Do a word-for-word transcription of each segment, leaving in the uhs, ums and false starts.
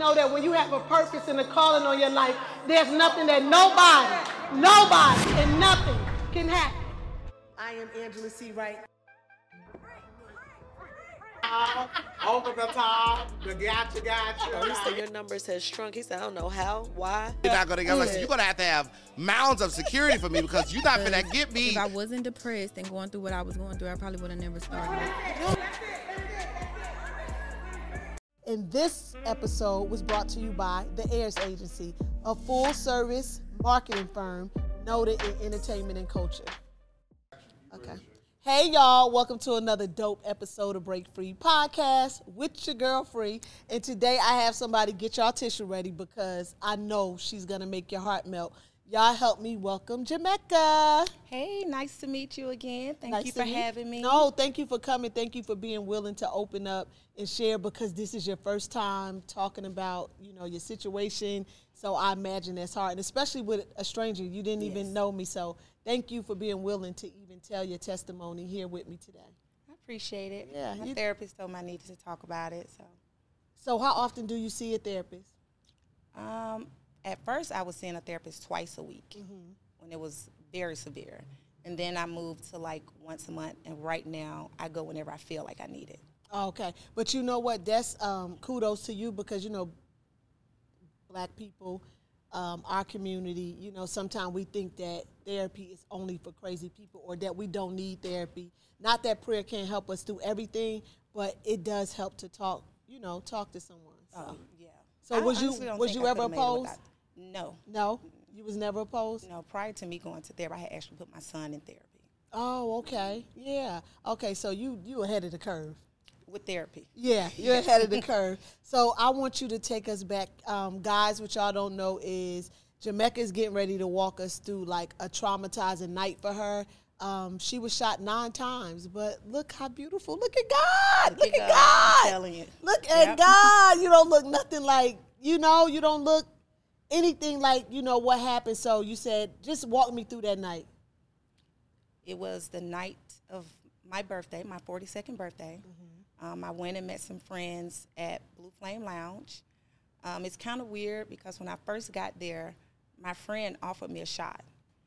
know that when you have a purpose and a calling on your life, there's nothing that nobody, nobody, and nothing can happen. I am Angela C. Wright. Over the top, the gotcha, gotcha. Oh, he said your numbers has shrunk. He said, I don't know how, why. You're not gonna get, like, you're gonna have to have mounds of security for me because you're not gonna get me. If I wasn't depressed and going through what I was going through, I probably would have never started. And this episode was brought to you by The Heirs Agency, a full-service marketing firm noted in entertainment and culture. Okay. Hey, y'all. Welcome to another dope episode of Break Free Podcast with your girl, Free. And today I have somebody, get y'all tissue ready because I know she's going to make your heart melt. Y'all help me welcome Jamaica. Hey, nice to meet you again. Thank Nice you to for meet- having me. No, thank you for coming. Thank you for being willing to open up and share because this is your first time talking about, you know, your situation. So I imagine that's hard, and especially with a stranger. You didn't Yes. even know me. So thank you for being willing to even tell your testimony here with me today. I appreciate it. Yeah, My you- therapist told me I needed to talk about it. So, So how often do you see a therapist? um, at first, I was seeing a therapist twice a week Mm-hmm. when it was very severe. And then I moved to like once a month. And right now, I go whenever I feel like I need it. Okay, but you know what? That's um, kudos to you because, you know, black people, um, our community, you know, sometimes we think that therapy is only for crazy people or that we don't need therapy. Not that prayer can't help us do everything, but it does help to talk, you know, talk to someone. So, Um, yeah. so I was you honestly don't was think you I ever could've made it opposed? without- No. No, you was never opposed? No, prior to me going to therapy, I had actually put my son in therapy Oh, okay. Yeah. Okay, so you you ahead of the curve. with therapy. Yeah, you're ahead of the curve. So I want you to take us back. Um, guys, what y'all don't know is Jamaica is getting ready to walk us through like a traumatizing night for her. Um, she was shot nine times, but look how beautiful. Look at God. Look, at at God. God. I'm telling you. Look at Yep. God. You don't look nothing like, you know, you don't look anything like, you know, what happened. So you said, just walk me through that night. It was the night of my birthday, my forty-second birthday. Um, I went and met some friends at Blue Flame Lounge. Um, it's kind of weird because when I first got there, my friend offered me a shot.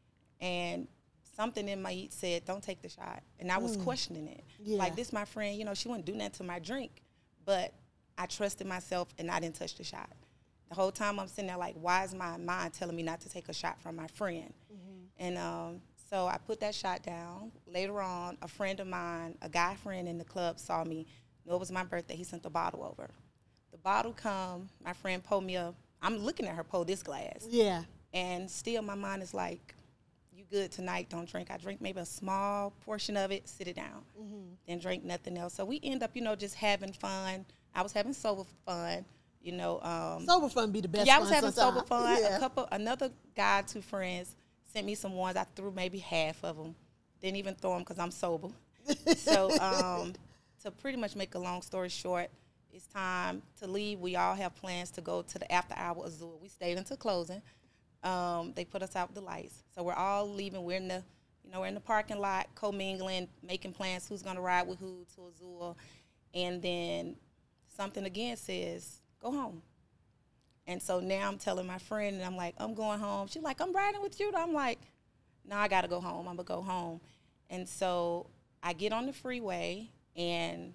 And something in my said, don't take the shot. And I was questioning it. Yeah. Like, this my friend, you know, she wouldn't do nothing to my drink. But I trusted myself and I didn't touch the shot. The whole time I'm sitting there like, why is my mind telling me not to take a shot from my friend? And um, so I put that shot down. Later on, a friend of mine, a guy friend in the club saw me. Knew it was my birthday. He sent the bottle over. The bottle come, my friend pulled me up. I'm looking at her pull this glass. Yeah. And still my mind is like, you good tonight, don't drink. I drink maybe a small portion of it, sit it down. Then drink nothing else. So we end up, you know, just having fun. I was having sober fun, you know. Um, Sober fun be the best yeah, I fun was having sometime. sober fun. Yeah. A couple, another guy, two friends, sent me some ones. I threw maybe half of them. Didn't even throw them because I'm sober. So um, to pretty much make a long story short, it's time to leave. We all have plans to go to the after hour Azul. We stayed until closing. Um, they put us out with the lights. So we're all leaving. We're in the, you know, we're in the parking lot, commingling, making plans who's going to ride with who to Azul. And then something again says, go home. And so now I'm telling my friend, and I'm like, I'm going home. She's like, I'm riding with you. I'm like, no, I got to go home. I'm going to go home. And so I get on the freeway, and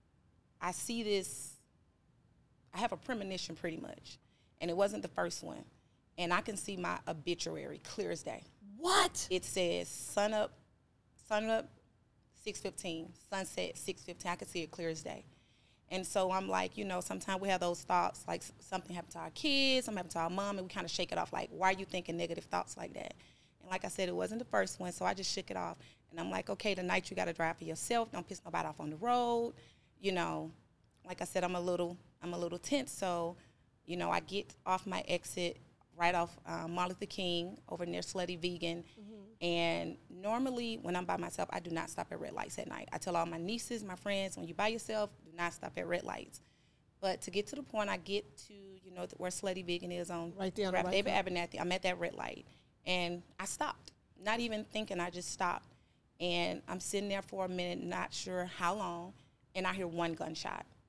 I see this. I have a premonition pretty much, and it wasn't the first one. And I can see my obituary clear as day. What? It says sun up, sun up, six fifteen, sunset, six fifteen. I can see it clear as day. And so I'm like, you know, sometimes we have those thoughts, like s- something happened to our kids, something happened to our mom, and we kind of shake it off, like, why are you thinking negative thoughts like that? And like I said, it wasn't the first one, so I just shook it off. And I'm like, okay, tonight you got to drive for yourself. Don't piss nobody off on the road. You know, like I said, I'm a little, I'm a little tense. So, you know, I get off my exit right off um, Martin Luther King over near Slutty Vegan. And normally when I'm by myself, I do not stop at red lights at night. I tell all my nieces, my friends, when you're by yourself, do not stop at red lights. But to get to the point, I get to, you know, where Slutty Vegan is on Right there on the Ralph right David side. Abernathy. I'm at that red light. And I stopped. Not even thinking, I just stopped. And I'm sitting there for a minute, not sure how long, and I hear one gunshot.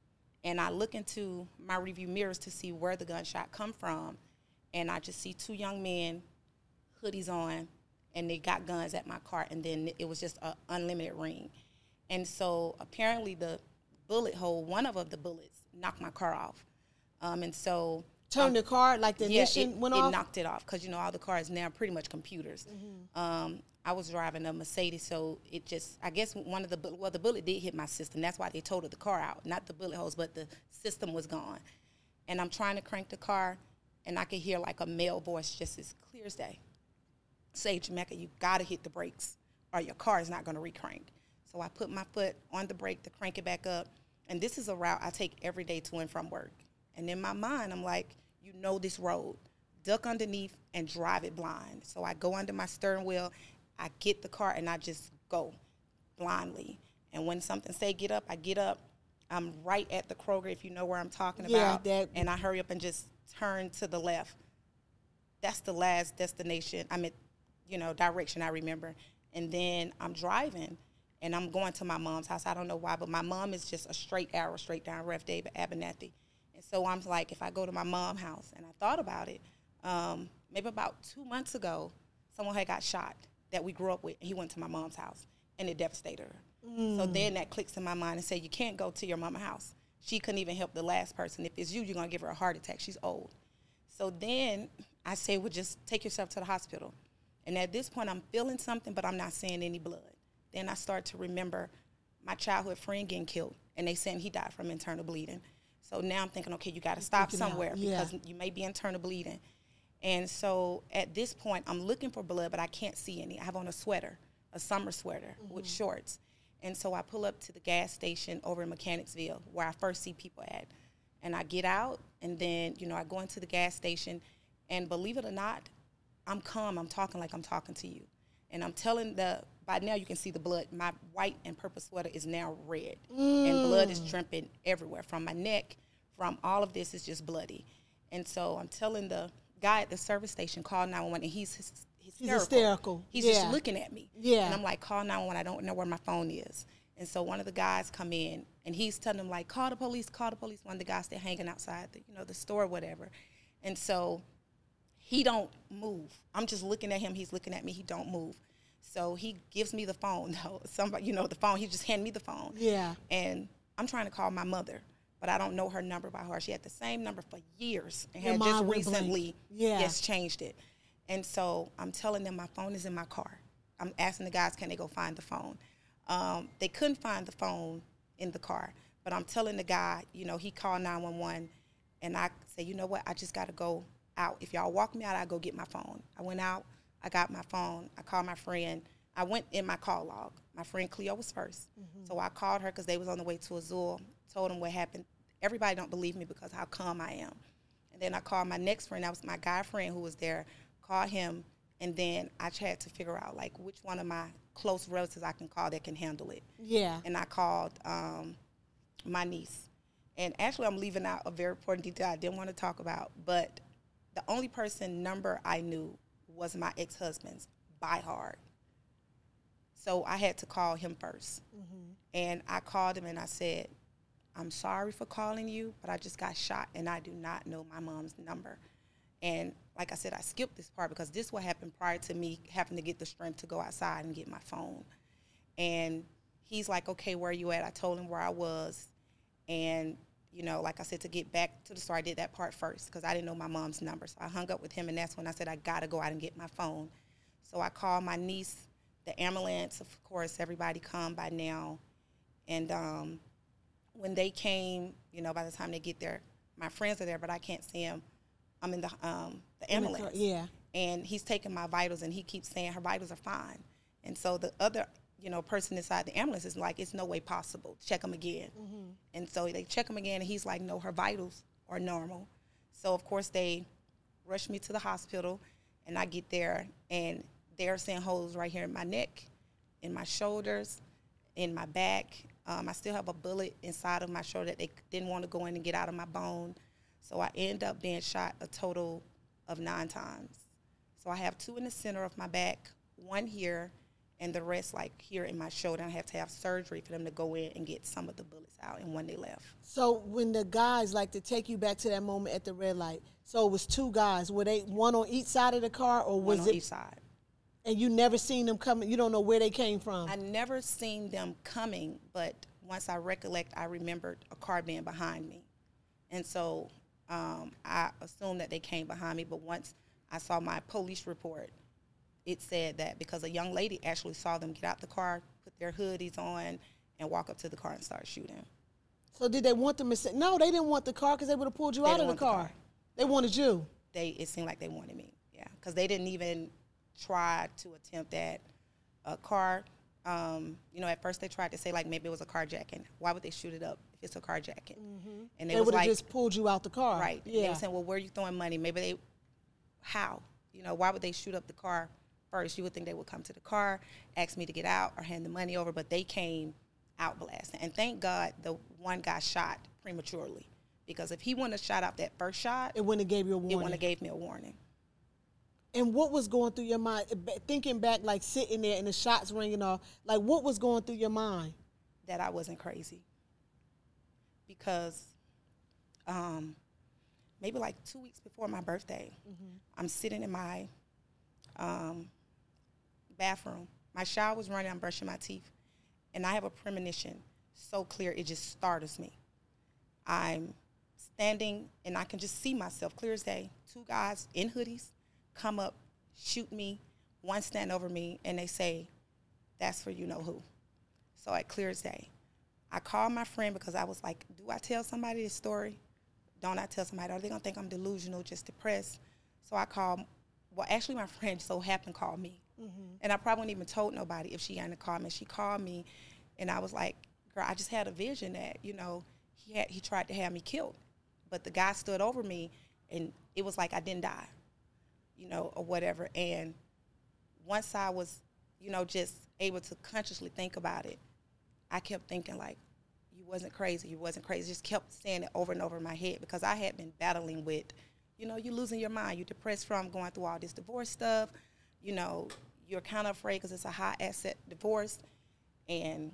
And I look into my review mirrors to see where the gunshot come from. And I just see two young men, hoodies on, and they got guns at my car. And then it was just an unlimited ring. And so apparently the bullet hole, one of the bullets, knocked my car off. Um, and so... Turned um, the car, like the yeah, ignition it, went it off? It knocked it off because, you know, all the cars now are pretty much computers. Mm-hmm. Um, I was driving a Mercedes, so it just, I guess one of the, well, the bullet did hit my system. That's why they totaled the car out. Not the bullet holes, but the system was gone. And I'm trying to crank the car, and I could hear like a male voice just as clear as day. Say, Jamaica, you got to hit the brakes or your car is not going to re-crank. So I put my foot on the brake to crank it back up. And this is a route I take every day to and from work. And in my mind, I'm like, you know this road. Duck underneath and drive it blind. So I go under my steering wheel, I get the car, and I just go blindly. And when something say get up, I get up. I'm right at the Kroger, if you know where I'm talking Yeah, about. that- And I hurry up and just turn to the left. That's the last destination, I mean, you know, direction I remember. And then I'm driving, and I'm going to my mom's house. I don't know why, but my mom is just a straight arrow, straight down Rev David Abernathy. And so I'm like, if I go to my mom's house, and I thought about it, um, maybe about two months ago, someone had got shot that we grew up with, and he went to my mom's house, and it devastated her. Mm. So then that clicks in my mind and say, you can't go to your mama's house. She couldn't even help the last person. If it's you, you're going to give her a heart attack. She's old. So then I say, well, just take yourself to the hospital. And at this point, I'm feeling something, but I'm not seeing any blood. Then I start to remember my childhood friend getting killed, and they saying he died from internal bleeding. So now I'm thinking, okay, you got to stop somewhere yeah. because you may be internal bleeding. And so at this point, I'm looking for blood, but I can't see any. I have on a sweater, a summer sweater mm-hmm. with shorts. And so I pull up to the gas station over in Mechanicsville where I first see people at. And I get out, and then, you know, I go into the gas station, and believe it or not, I'm calm. I'm talking like I'm talking to you. And I'm telling the, by now you can see the blood. My white and purple sweater is now red. Mm. And blood is dripping everywhere. From my neck, from all of this is just bloody. And so I'm telling the guy at the service station, call nine one one, and he's hysterical. He's hysterical. He's yeah. just looking at me. Yeah. And I'm like, call nine one one, I don't know where my phone is. And so one of the guys come in, and he's telling them, like, call the police, call the police. One of the guys, they're hanging outside the, you know, the store or whatever. And so he don't move. I'm just looking at him. He's looking at me. He don't move. So he gives me the phone, though. Somebody, you know, the phone. He just handed me the phone. Yeah. And I'm trying to call my mother, but I don't know her number by heart. She had the same number for years and Your had mind just went blank. recently Yeah. yes, changed it. And so I'm telling them my phone is in my car. I'm asking the guys, can they go find the phone? Um, they couldn't find the phone in the car, but I'm telling the guy, you know, he called nine one one, and I say, you know what, I just got to go out. If y'all walk me out, I go get my phone. I went out, I got my phone, I called my friend. I went in my call log. My friend Cleo was first. Mm-hmm. So I called her because they was on the way to Azul, told them what happened. Everybody don't believe me because how calm I am. And then I called my next friend, that was my guy friend who was there, called him, and then I had to figure out, like, which one of my close relatives I can call that can handle it. Yeah. And I called um, my niece. And actually, I'm leaving out a very important detail I didn't want to talk about, but the only person number I knew was my ex-husband's by heart. So I had to call him first. Mm-hmm. And I called him and I said, I'm sorry for calling you, but I just got shot and I do not know my mom's number. And like I said, I skipped this part because this what happened prior to me having to get the strength to go outside and get my phone. And he's like, okay, where are you at? I told him where I was. And, you know, like I said, to get back to the store, I did that part first because I didn't know my mom's number. So I hung up with him, and that's when I said, I got to go out and get my phone. So I called my niece, the ambulance, of course, everybody come by now. And um, when they came, you know, by the time they get there, my friends are there, but I can't see them. I'm in the um, the ambulance. The, yeah. And he's taking my vitals, and he keeps saying her vitals are fine. And so the other, you know, person inside the ambulance is like, it's no way possible. Check them again. Mm-hmm. And so they check him again, and he's like, no, her vitals are normal. So, of course, they rush me to the hospital, and I get there, and they're seeing holes right here in my neck, in my shoulders, in my back. Um, I still have a bullet inside of my shoulder that they didn't want to go in and get out of my bone. So I end up being shot a total of nine times. So I have two in the center of my back, one here, and the rest, like here in my shoulder, I have to have surgery for them to go in and get some of the bullets out, and when they left. So when the guys, like, to take you back to that moment at the red light, so it was two guys. Were they one on each side of the car, or was One on it each side. And you never seen them coming? You don't know where they came from? I never seen them coming, but once I recollect, I remembered a car being behind me. And so um, I assumed that they came behind me, but once I saw my police report, it said that because a young lady actually saw them get out the car, put their hoodies on, and walk up to the car and start shooting. So did they want them to say, no, they didn't want the car because they would have pulled you They out of didn't the want car. the car. They wanted you. They It seemed like they wanted me, yeah, because they didn't even try to attempt at a car. Um, you know, at first they tried to say, like, maybe it was a carjacking. Why would they shoot it up if it's a carjacking? Mm-hmm. And They, they, was would have like, just pulled you out the car. right. And Yeah. they were saying, well, where are you throwing money? Maybe they, how? You know, why would they shoot up the car first? You would think they would come to the car, ask me to get out, or hand the money over, but they came out blasting. And thank God the one guy shot prematurely, because if he wouldn't have shot out that first shot, It wouldn't have gave you a it warning. wouldn't have gave me a warning. And what was going through your mind, thinking back, like sitting there and the shots ringing off, like what was going through your mind? That I wasn't crazy. Because um, maybe like two weeks before my birthday, mm-hmm. I'm sitting in my um, bathroom. My shower was running, I'm brushing my teeth, and I have a premonition so clear it just startles me. I'm standing, and I can just see myself clear as day. Two guys in hoodies come up, shoot me, one stand over me, and they say, that's for you know who. So at clear as day, I called my friend because I was like, do I tell somebody this story? Don't I tell somebody? Are they going to think I'm delusional, just depressed? So I called, well, actually my friend so happened called me. Mm-hmm. And I probably wouldn't even told nobody if she hadn't called me. She called me, and I was like, girl, I just had a vision that, you know, he had he tried to have me killed. But the guy stood over me, and it was like I didn't die, you know, or whatever. And once I was, you know, just able to consciously think about it, I kept thinking, like, you wasn't crazy, you wasn't crazy. Just kept saying it over and over in my head because I had been battling with, you know, you're losing your mind. You're depressed from going through all this divorce stuff. You know, you're kind of afraid because it's a high asset divorce. And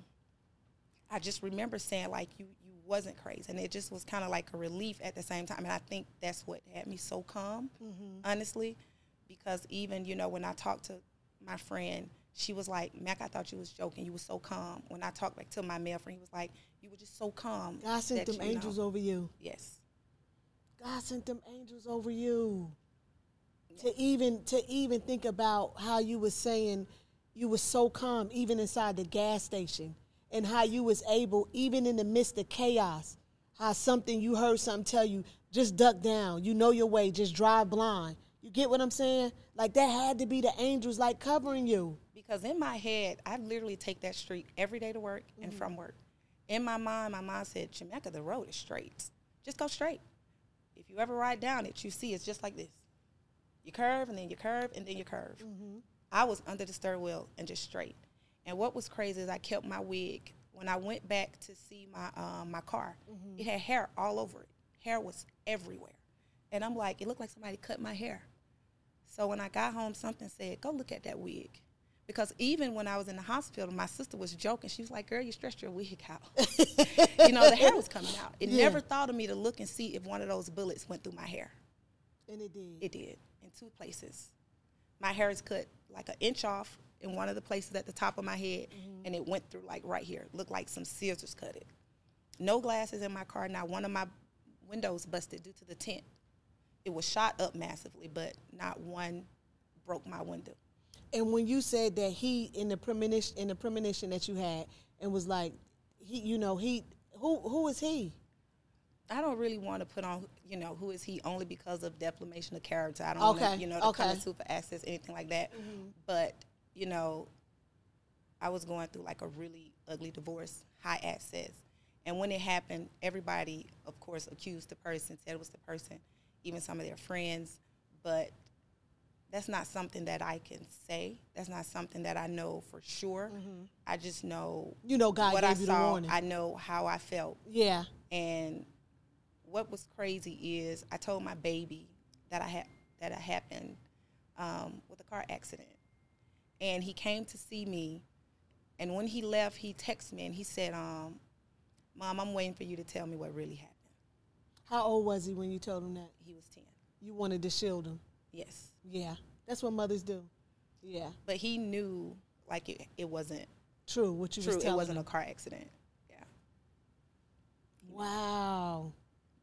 I just remember saying, like, you, you wasn't crazy. And it just was kind of like a relief at the same time. And I think that's what had me so calm, mm-hmm. honestly, because even, you know, when I talked to my friend, she was like, Mac, I thought you was joking. You were so calm. When I talked back to my male friend, he was like, you were just so calm. God sent them you angels know. over you. Yes. God sent them angels over you. Yeah. To even to even think about how you was saying you were so calm, even inside the gas station, and how you was able, even in the midst of chaos, how something, you heard something tell you, just duck down. You know your way. Just drive blind. You get what I'm saying? Like, that had to be the angels, like, covering you. Because in my head, I literally take that street every day to work and mm-hmm. from work. In my mind, my mom said, Jamaica, the road is straight. Just go straight. If you ever ride down it, you see it's just like this. You curve, and then you curve, and then you curve. Mm-hmm. I was under the steering wheel and just straight. And what was crazy is I kept my wig. When I went back to see my um, my car, mm-hmm. it had hair all over it. Hair was everywhere. And I'm like, it looked like somebody cut my hair. So when I got home, something said, go look at that wig. Because even when I was in the hospital, my sister was joking. She was like, girl, you stretched your wig out. You know, the hair was coming out. It yeah. never thought of me to look and see if one of those bullets went through my hair. And it did. It did, in two places. My hair is cut like an inch off in one of the places at the top of my head, mm-hmm. and it went through like right here. Looked like some scissors cut it. No glasses in my car. Not one of my windows busted due to the tint. It was shot up massively, but not one broke my window. And when you said that he, in the premonition, in the premonition that you had, and was like, he, you know, he, who, who is he? I don't really want to put on, you know, who is he, only because of defamation of character. I don't okay. want to, you know, to okay. come into for access, anything like that. Mm-hmm. But, you know, I was going through like a really ugly divorce, high access. And when it happened, everybody, of course, accused the person, said it was the person, even some of their friends. But that's not something that I can say. That's not something that I know for sure. Mm-hmm. I just know you know God what gave I you saw. The warning. I know how I felt. Yeah. And what was crazy is I told my baby that I had that it happened um, with a car accident, And he came to see me. And when he left, he texted me and he said, um, Mom, I'm waiting for you to tell me what really happened. How old was he when you told him that? He was ten. You wanted to shield him. Yes. Yeah. That's what mothers do. Yeah. But he knew, like, it, it wasn't true, what you true. was telling It wasn't him. a car accident. Yeah. Wow.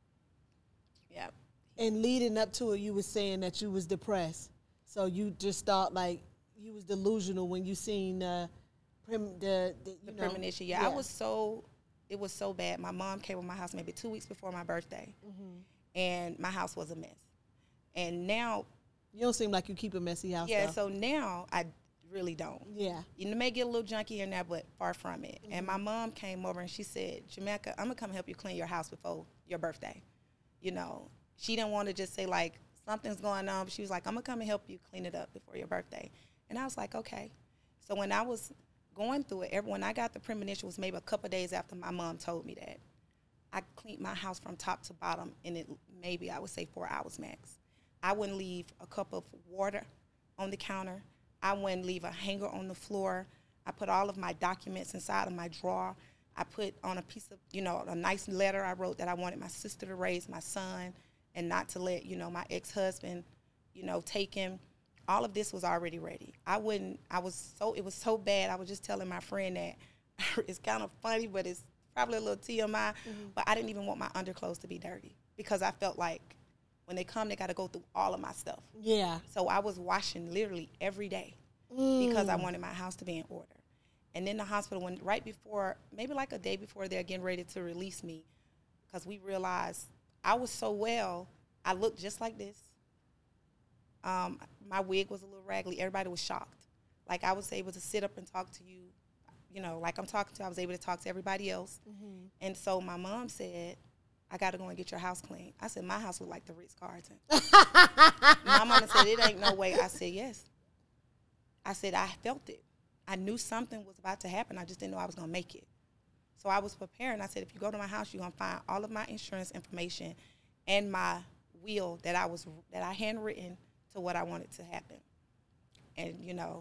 Yeah. And leading up to it, you were saying that you was depressed. So you just thought, like, you was delusional when you seen uh, prim, the, the, you The know, premonition. Yeah, I was so, it was so bad. My mom came to my house maybe two weeks before my birthday. Mm-hmm. And my house was a mess. And now. You don't seem like you keep a messy house, Yeah, though. so now I really don't. Yeah. You may get a little junky in there, but far from it. Mm-hmm. And my mom came over and she said, Jamaica, I'm going to come help you clean your house before your birthday. You know, she didn't want to just say, like, something's going on. But she was like, I'm going to come and help you clean it up before your birthday. And I was like, okay. So when I was going through it, every, when I got the premonition was maybe a couple of days after my mom told me that. I cleaned my house from top to bottom in it maybe, I would say, four hours max. I wouldn't leave a cup of water on the counter. I wouldn't leave a hanger on the floor. I put all of my documents inside of my drawer. I put on a piece of, you know, a nice letter I wrote that I wanted my sister to raise my son and not to let, you know, my ex-husband, you know, take him. All of this was already ready. I wouldn't, I was so, it was so bad. I was just telling my friend that it's kind of funny, but it's probably a little T M I, mm-hmm. but I didn't even want my underclothes to be dirty because I felt like when they come, they got to go through all of my stuff. Yeah. So I was washing literally every day mm. because I wanted my house to be in order. And in the hospital, when right before, maybe like a day before they're getting ready to release me, because we realized I was so well, I looked just like this. Um, my wig was a little raggedy. Everybody was shocked. Like I was able to sit up and talk to you, you know, like I'm talking to, I was able to talk to everybody else. Mm-hmm. And so my mom said, I got to go and get your house clean. I said, my house looked like the Ritz-Carlton. My mama said, it ain't no way. I said, yes. I said, I felt it. I knew something was about to happen. I just didn't know I was going to make it. So I was preparing. I said, if you go to my house, you're going to find all of my insurance information and my will that I was that I handwritten to what I wanted to happen. And, you know,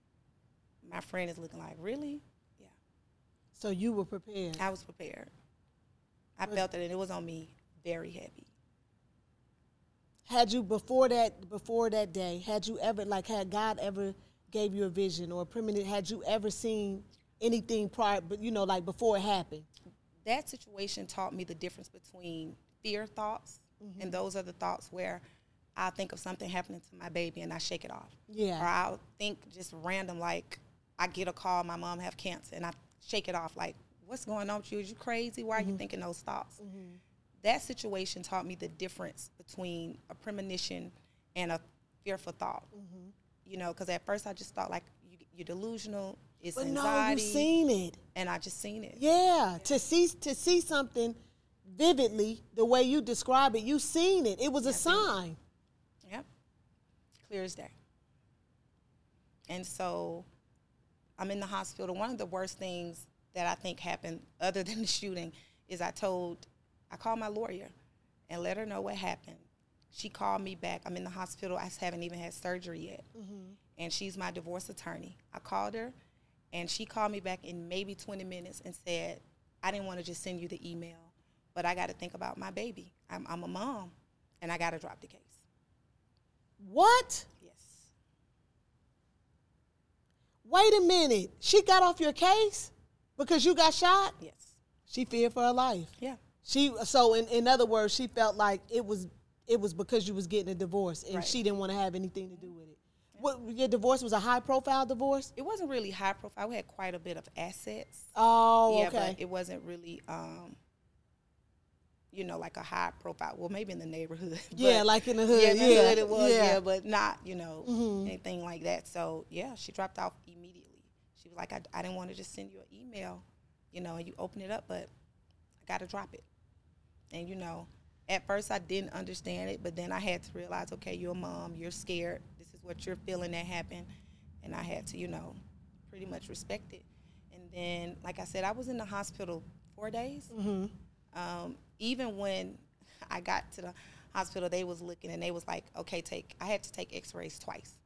my friend is looking like, really? Yeah. So you were prepared. I was prepared. I felt it, and it was on me very heavy. Had you, before that before that day, had you ever, like, had God ever gave you a vision or a premonition, had you ever seen anything prior, but you know, like before it happened? That situation taught me the difference between fear thoughts, mm-hmm. and those are the thoughts where I'll think of something happening to my baby and I shake it off. Yeah. Or I'll think just random, like I get a call, my mom have cancer, and I shake it off like, what's going on with you? Is you crazy? Why mm-hmm. are you thinking those thoughts? Mm-hmm. That situation taught me the difference between a premonition and a fearful thought. Mm-hmm. You know, because at first I just thought like you, you're delusional, it's but anxiety. No, you seen it, and I just seen it. Yeah, yeah, to see to see something vividly the way you describe it, you seen it. It was yeah, a sign. Yep, clear as day. And so I'm in the hospital. One of the worst things that I think happened, other than the shooting, is I told, I called my lawyer and let her know what happened. She called me back. I'm in the hospital. I haven't even had surgery yet. Mm-hmm. And she's my divorce attorney. I called her, and she called me back in maybe twenty minutes and said, I didn't want to just send you the email, but I got to think about my baby. I'm, I'm a mom, and I got to drop the case. What? Yes. Wait a minute. She got off your case because you got shot? Yes. She feared for her life. Yeah. She so in, in other words, she felt like it was it was because you was getting a divorce and right. she didn't want to have anything to do with it. Yeah. What, your divorce was a high profile divorce? It wasn't really high profile. We had quite a bit of assets. Oh, yeah, okay. But it wasn't really um you know, like a high profile. Well, maybe in the neighborhood. Yeah, like in the hood. Yeah, in the yeah. hood it was, yeah. yeah, but not, you know, mm-hmm. anything like that. So, yeah, she dropped off immediately. She was like, I, I didn't want to just send you an email, you know, and you open it up, but I got to drop it. And, you know, at first I didn't understand it, but then I had to realize, okay, you're a mom, you're scared. This is what you're feeling that happened. And I had to, you know, pretty much respect it. And then, like I said, I was in the hospital four days. Mm-hmm. Um, even when I got to the hospital, they was looking and they was like, okay, take, I had to take x-rays twice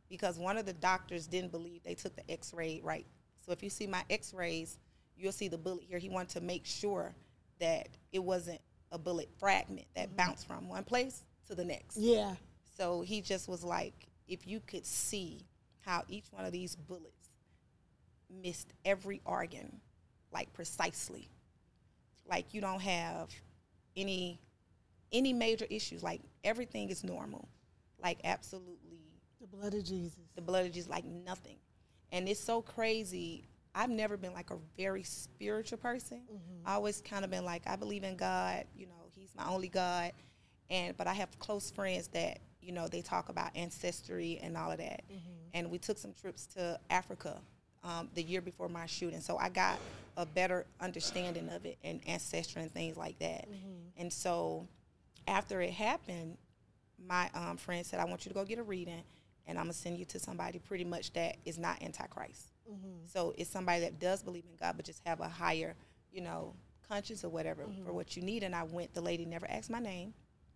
because one of the doctors didn't believe they took the x-ray right. So if you see my x-rays, you'll see the bullet here. He wanted to make sure that it wasn't a bullet fragment that mm-hmm. bounced from one place to the next. Yeah. So he just was like, if you could see how each one of these bullets missed every organ, like precisely. Like you don't have any any major issues. Like everything is normal. Like absolutely. The blood of Jesus. The blood of Jesus, like nothing. And it's so crazy. I've never been like a very spiritual person. Mm-hmm. I always kind of been like, I believe in God. You know, he's my only God. And but I have close friends that, you know, they talk about ancestry and all of that. Mm-hmm. And we took some trips to Africa um, the year before my shooting. So I got a better understanding of it and ancestry and things like that. Mm-hmm. And so after it happened, my um, friend said, I want you to go get a reading, and I'm going to send you to somebody pretty much that is not Antichrist. Mm-hmm. So it's somebody that does believe in God but just have a higher, you know, conscience or whatever mm-hmm. for what you need. And I went. The lady never asked my name.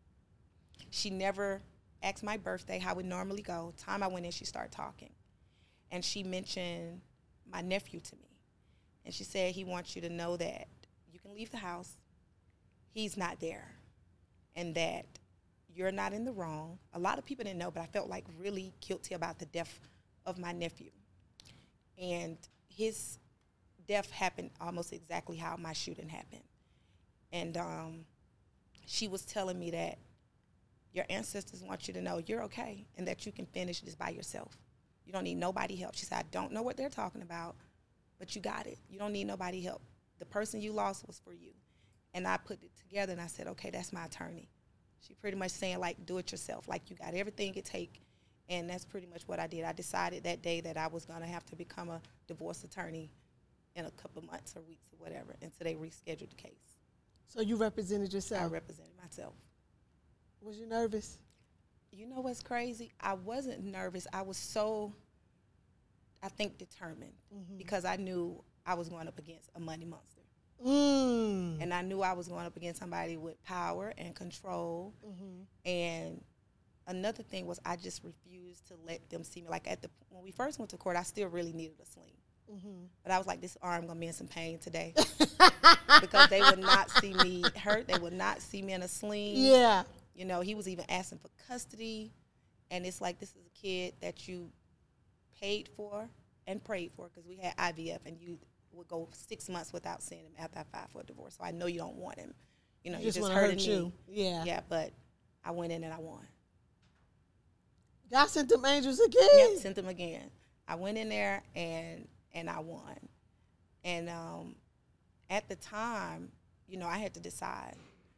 She never asked my birthday, how we normally go. Time I went in, she started talking. And she mentioned my nephew to me. And she said, he wants you to know that you can leave the house. He's not there. And that you're not in the wrong. A lot of people didn't know, but I felt like really guilty about the death of my nephew. And his death happened almost exactly how my shooting happened. And um, she was telling me that your ancestors want you to know you're okay and that you can finish this by yourself. You don't need nobody help. She said, I don't know what they're talking about, but you got it. You don't need nobody help. The person you lost was for you. And I put it together and I said, okay, that's my attorney. She pretty much saying, like, do it yourself. Like, you got everything it take. And that's pretty much what I did. I decided that day that I was going to have to become a divorce attorney in a couple months or weeks or whatever until they rescheduled the case. So you represented yourself? I represented myself. Was you nervous? You know what's crazy? I wasn't nervous. I was so, I think, determined mm-hmm. because I knew I was going up against a money monster. Mm. And I knew I was going up against somebody with power and control. Mm-hmm. And another thing was I just refused to let them see me. Like at the when we first went to court, I still really needed a sling. Mm-hmm. But I was like, this arm going to be in some pain today. Because they would not see me hurt. They would not see me in a sling. Yeah. You know, he was even asking for custody. And it's like, this is a kid that you paid for and prayed for because we had I V F and you would go six months without seeing him after I filed for a divorce. So I know you don't want him. You know, you, you just, just hurting hurt you. Me. Yeah. Yeah, but I went in and I won. God sent them angels again? Yep, sent them again. I went in there and and I won. And um, at the time, you know, I had to decide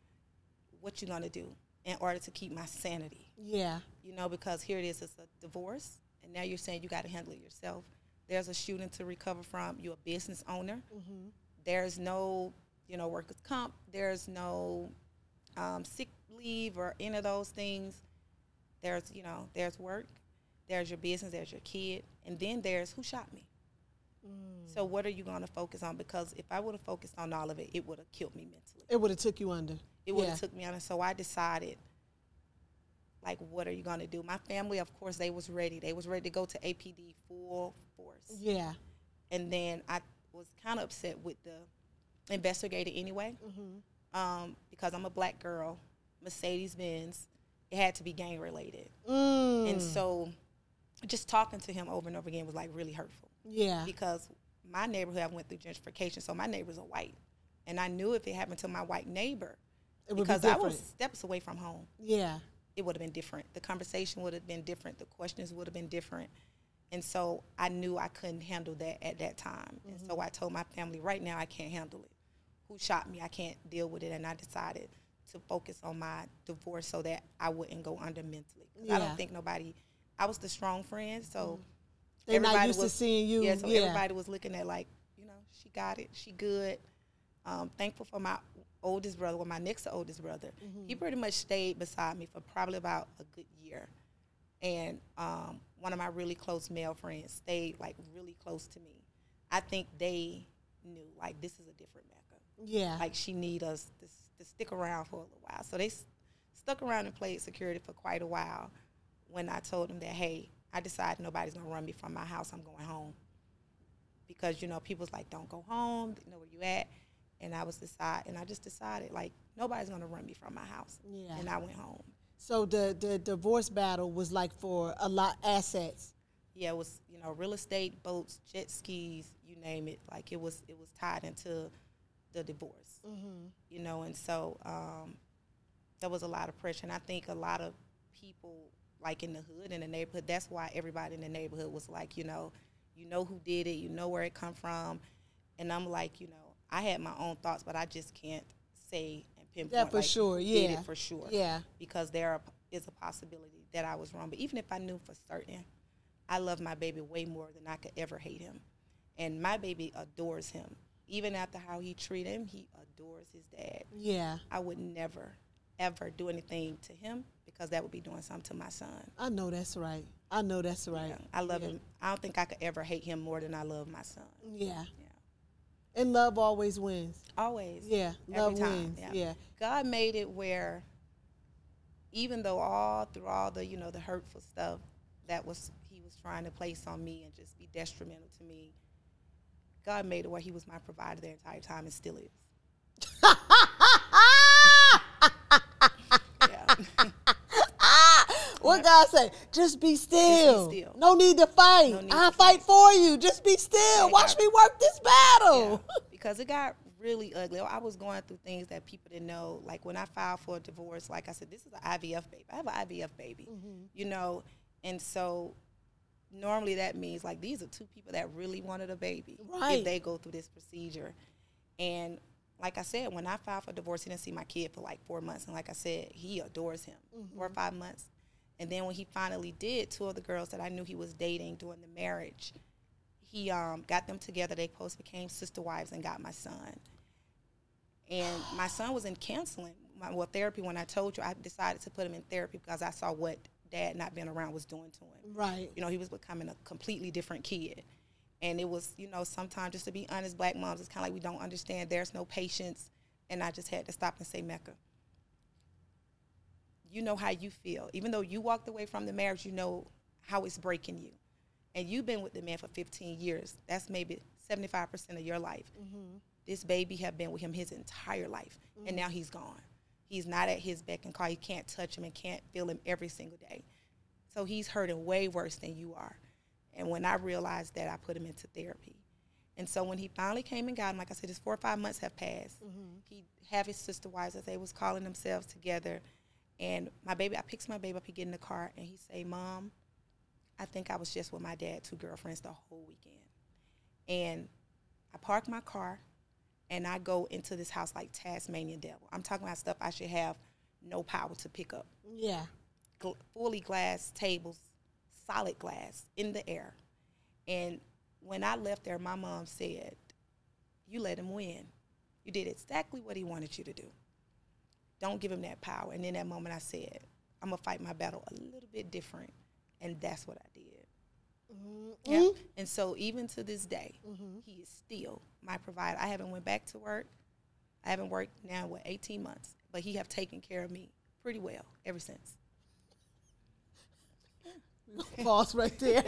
what you're going to do in order to keep my sanity. Yeah. You know, because here it is, it's a divorce, and now you're saying you got to handle it yourself. There's a shooting to recover from. You're a business owner. Mm-hmm. There's no, you know, workers' comp. There's no um, sick leave or any of those things. There's, you know, there's work. There's your business. There's your kid. And then there's who shot me. Mm. So what are you going to focus on? Because if I would have focused on all of it, it would have killed me mentally. It would have took you under. It would have yeah. took me under. So I decided, like, what are you going to do? My family, of course, they was ready. They was ready to go to A P D full force. Yeah. And then I was kind of upset with the investigator anyway, mm-hmm. um, because I'm a black girl, Mercedes-Benz. It had to be gang-related. Mm. And so just talking to him over and over again was, like, really hurtful. Yeah. Because my neighborhood, I went through gentrification, so my neighbors are white. And I knew if it happened to my white neighbor, it would because be I was steps away from home. Yeah. It would have been different. The conversation would have been different. The questions would have been different. And so I knew I couldn't handle that at that time. Mm-hmm. And so I told my family, right now I can't handle it. Who shot me? I can't deal with it. And I decided to focus on my divorce so that I wouldn't go under mentally. Because yeah. I don't think nobody, I was the strong friend, so mm. They're not used was, to seeing you. Yeah, so yeah. everybody was looking at like, you know, she got it, she good. Um, thankful for my oldest brother, well, my next oldest brother. Mm-hmm. He pretty much stayed beside me for probably about a good year. And um, one of my really close male friends stayed, like, really close to me. I think they knew, like, this is a different Mecca. Yeah. Like, she need us to, to stick around for a little while. So they s- stuck around and played security for quite a while when I told them that, hey, I decided nobody's gonna run me from my house. I'm going home because you know people's like, don't go home. They know where you at. And I was decide, and I just decided like nobody's gonna run me from my house. Yeah. And I went home. So the the divorce battle was like for a lot assets. Yeah, it was you know real estate, boats, jet skis, you name it. Like it was it was tied into the divorce. Mm-hmm. You know, and so um, there was a lot of pressure. And I think a lot of people like in the hood, in the neighborhood, that's why everybody in the neighborhood was like, you know, you know who did it, you know where it come from. And I'm like, you know, I had my own thoughts, but I just can't say and pinpoint. Yeah, for like, sure, who yeah. did it for sure. Yeah. Because there is a possibility that I was wrong. But even if I knew for certain, I love my baby way more than I could ever hate him. And my baby adores him. Even after how he treated him, he adores his dad. Yeah. I would never, ever do anything to him because that would be doing something to my son. I know that's right. I know that's right. Yeah, I love yeah. him. I don't think I could ever hate him more than I love my son. Yeah. Yeah. And love always wins. Always. Yeah. Every Love time. wins. Yeah. Yeah. God made it where even though all through all the, you know, the hurtful stuff that was he was trying to place on me and just be detrimental to me, God made it where he was my provider the entire time and still is. Yeah. What God say? Just be still. Just be still. No need to fight. No need I'll to fight for you. Just be still. Yeah, Watch God. me work this battle. Yeah, because it got really ugly. I was going through things that people didn't know. Like when I filed for a divorce, like I said, this is an I V F baby. I have an I V F baby, Mm-hmm. you know, and so normally that means like these are two people that really wanted a baby. Right. If they go through this procedure. And like I said, when I filed for divorce, he didn't see my kid for like four months. And like I said, he adores him. Mm-hmm. Four or five months. And then when he finally did, two of the girls that I knew he was dating during the marriage, he um, got them together. They both became sister wives and got my son. And my son was in counseling, my, well, therapy. When I told you, I decided to put him in therapy because I saw what dad not being around was doing to him. Right. You know, he was becoming a completely different kid. And it was, you know, sometimes, just to be honest, black moms, it's kind of like we don't understand. There's no patience. And I just had to stop and say, Mecca, you know how you feel. Even though you walked away from the marriage, you know how it's breaking you. And you've been with the man for fifteen years. That's maybe seventy-five percent of your life. Mm-hmm. This baby have been with him his entire life. Mm-hmm. And now he's gone. He's not at his beck and call. You can't touch him and can't feel him every single day. So he's hurting way worse than you are. And when I realized that, I put him into therapy. And so when he finally came and got him, like I said, his four or five months have passed. Mm-hmm. He have his sister wives, as they was calling themselves, together. And my baby, I picked my baby up, he get in the car, and he say, Mom, I think I was just with my dad, two girlfriends the whole weekend. And I park my car, and I go into this house like Tasmanian devil. I'm talking about stuff I should have no power to pick up. Yeah. Gl- fully glass tables, solid glass, in the air. And when I left there, my mom said, you let him win. You did exactly what he wanted you to do. Don't give him that power. And in that moment, I said, I'm going to fight my battle a little bit different. And that's what I did. Mm-hmm. Yep. And so even to this day, Mm-hmm. he is still my provider. I haven't went back to work. I haven't worked now, what, eighteen months. But he have taken care of me pretty well ever since. Pause right there.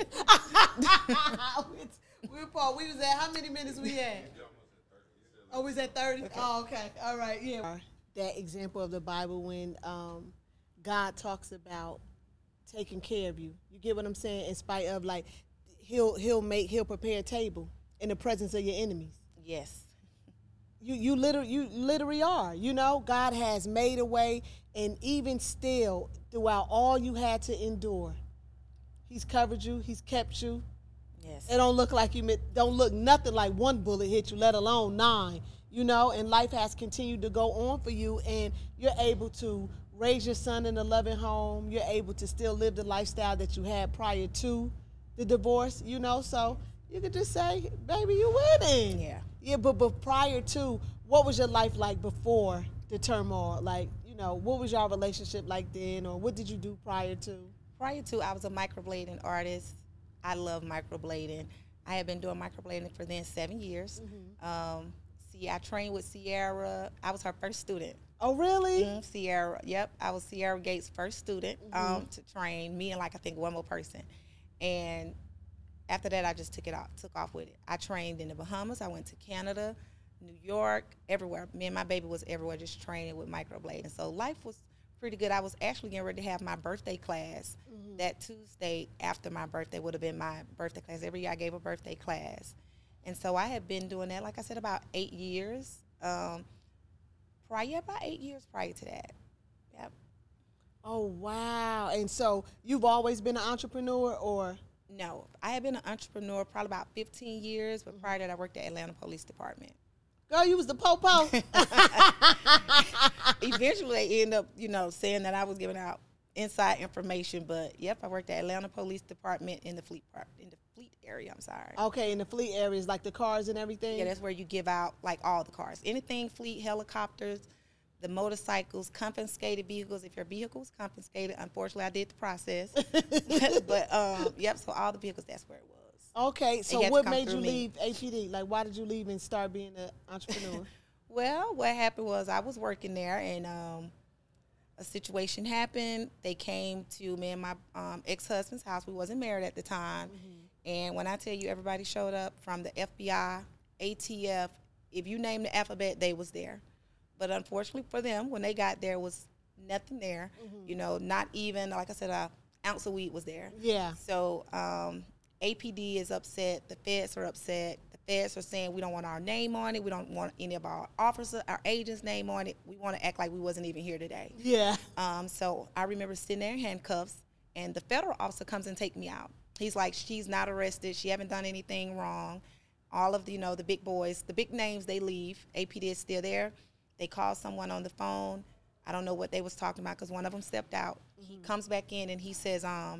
we were Paul. We was at how many minutes we had? Oh, we was at thirty. Okay. Oh, okay. All right. Yeah. That example of the Bible when um, God talks about taking care of you. You get what I'm saying? In spite of like, he'll he'll make he'll prepare a table in the presence of your enemies. Yes. You you literally you literally are. You know, God has made a way, and even still, throughout all you had to endure, He's covered you. He's kept you. Yes. It don't look like you don't look nothing like one bullet hit you, let alone nine. You know, and life has continued to go on for you, and you're able to raise your son in a loving home. You're able to still live the lifestyle that you had prior to the divorce. You know, so you could just say, "Baby, you winning." Yeah. Yeah, but but prior to, what was your life like before the turmoil? Like, you know, what was your relationship like then, or what did you do prior to? Prior to, I was a microblading artist. I love microblading. I had been doing microblading for then seven years. Mm-hmm. Um, see, I trained with Sierra. I was her first student. Oh, really? Mm-hmm. Sierra, yep. I was Sierra Gates' first student mm-hmm. um, to train me and like I think one more person. And after that, I just took it off, took off with it. I trained in the Bahamas. I went to Canada, New York, everywhere. Me and my baby was everywhere just training with microblading. So life was pretty good. I was actually getting ready to have my birthday class. Mm-hmm. That Tuesday after my birthday would have been my birthday class. Every year I gave a birthday class. And so I had been doing that, like I said, about eight years. Um, prior, about eight years prior to that. Yep. Oh, wow. And so you've always been an entrepreneur, or? No, I had been an entrepreneur probably about fifteen years, but prior to that I worked at Atlanta Police Department. Girl, you was the po-po. Eventually, they end up, you know, saying that I was giving out inside information. But yep, I worked at Atlanta Police Department in the fleet part, in the fleet area. I'm sorry. Okay, in the fleet areas, like the cars and everything. Yeah, that's where you give out like all the cars, anything fleet, helicopters, the motorcycles, confiscated vehicles. If your vehicle was confiscated, unfortunately, I did the process. but um, yep, so all the vehicles, that's where it was. Okay, so had to what come made you through me. leave A P D? Like, why did you leave and start being an entrepreneur? Well, what happened was I was working there, and um, a situation happened. They came to me and my um, ex-husband's house. We wasn't married at the time. Mm-hmm. And when I tell you everybody showed up from the F B I, A T F, if you name the alphabet, they was there. But unfortunately for them, when they got there, was nothing there. Mm-hmm. You know, not even, like I said, an ounce of weed was there. Yeah. So um, A P D is upset. The feds are upset. The feds are saying we don't want our name on it. We don't want any of our officers, our agents' name on it. We want to act like we wasn't even here today. Yeah. Um, so I remember sitting there in handcuffs, and the federal officer comes and take me out. He's like, she's not arrested. She haven't done anything wrong. All of the, you know, the big boys, the big names, they leave. A P D is still there. They call someone on the phone. I don't know what they was talking about because one of them stepped out. Mm-hmm. He comes back in and he says, um,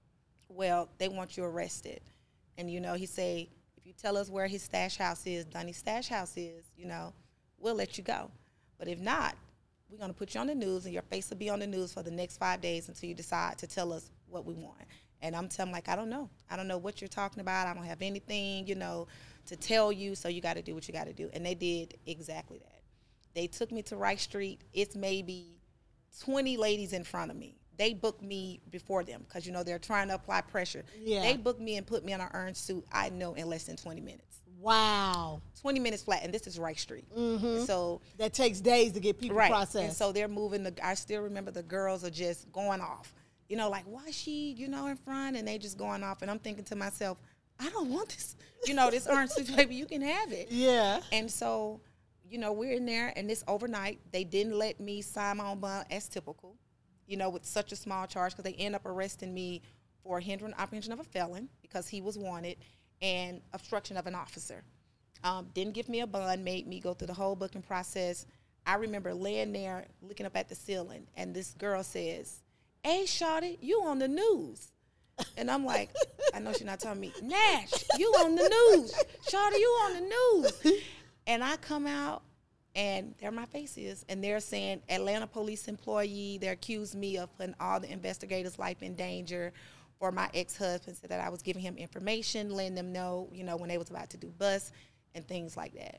well, they want you arrested. And, you know, he say, if you tell us where his stash house is, Dunny's stash house is, you know, we'll let you go. But if not, we're going to put you on the news, and your face will be on the news for the next five days until you decide to tell us what we want. And I'm telling like, I don't know. I don't know what you're talking about. I don't have anything, you know, to tell you, so you got to do what you got to do. And they did exactly that. They took me to Rice Street. It's maybe twenty ladies in front of me. They booked me before them because, you know, they're trying to apply pressure. Yeah. They booked me and put me on an orange suit, I know, in less than twenty minutes. Wow. twenty minutes flat, and this is Rice Street. Mm-hmm. So that takes days to get people right. processed. And so they're moving. The, I still remember the girls are just going off. You know, like, why is she, you know, in front? And they just going off. And I'm thinking to myself, I don't want this. You know, this orange suit, baby, you can have it. Yeah. And so, you know, we're in there, and this overnight, they didn't let me sign my own bond as typical, you know, with such a small charge, because they end up arresting me for hindering apprehension of a felon because he was wanted, and obstruction of an officer. Um, didn't give me a bond, made me go through the whole booking process. I remember laying there looking up at the ceiling, and this girl says, hey, shawty, you on the news. And I'm like, I know she's not telling me, Nash, you on the news. Shawty, you on the news. And I come out, and there my face is, and they're saying Atlanta police employee. They accused me of putting all the investigators' life in danger for my ex-husband, said that I was giving him information, letting them know, you know, when they was about to do bust and things like that.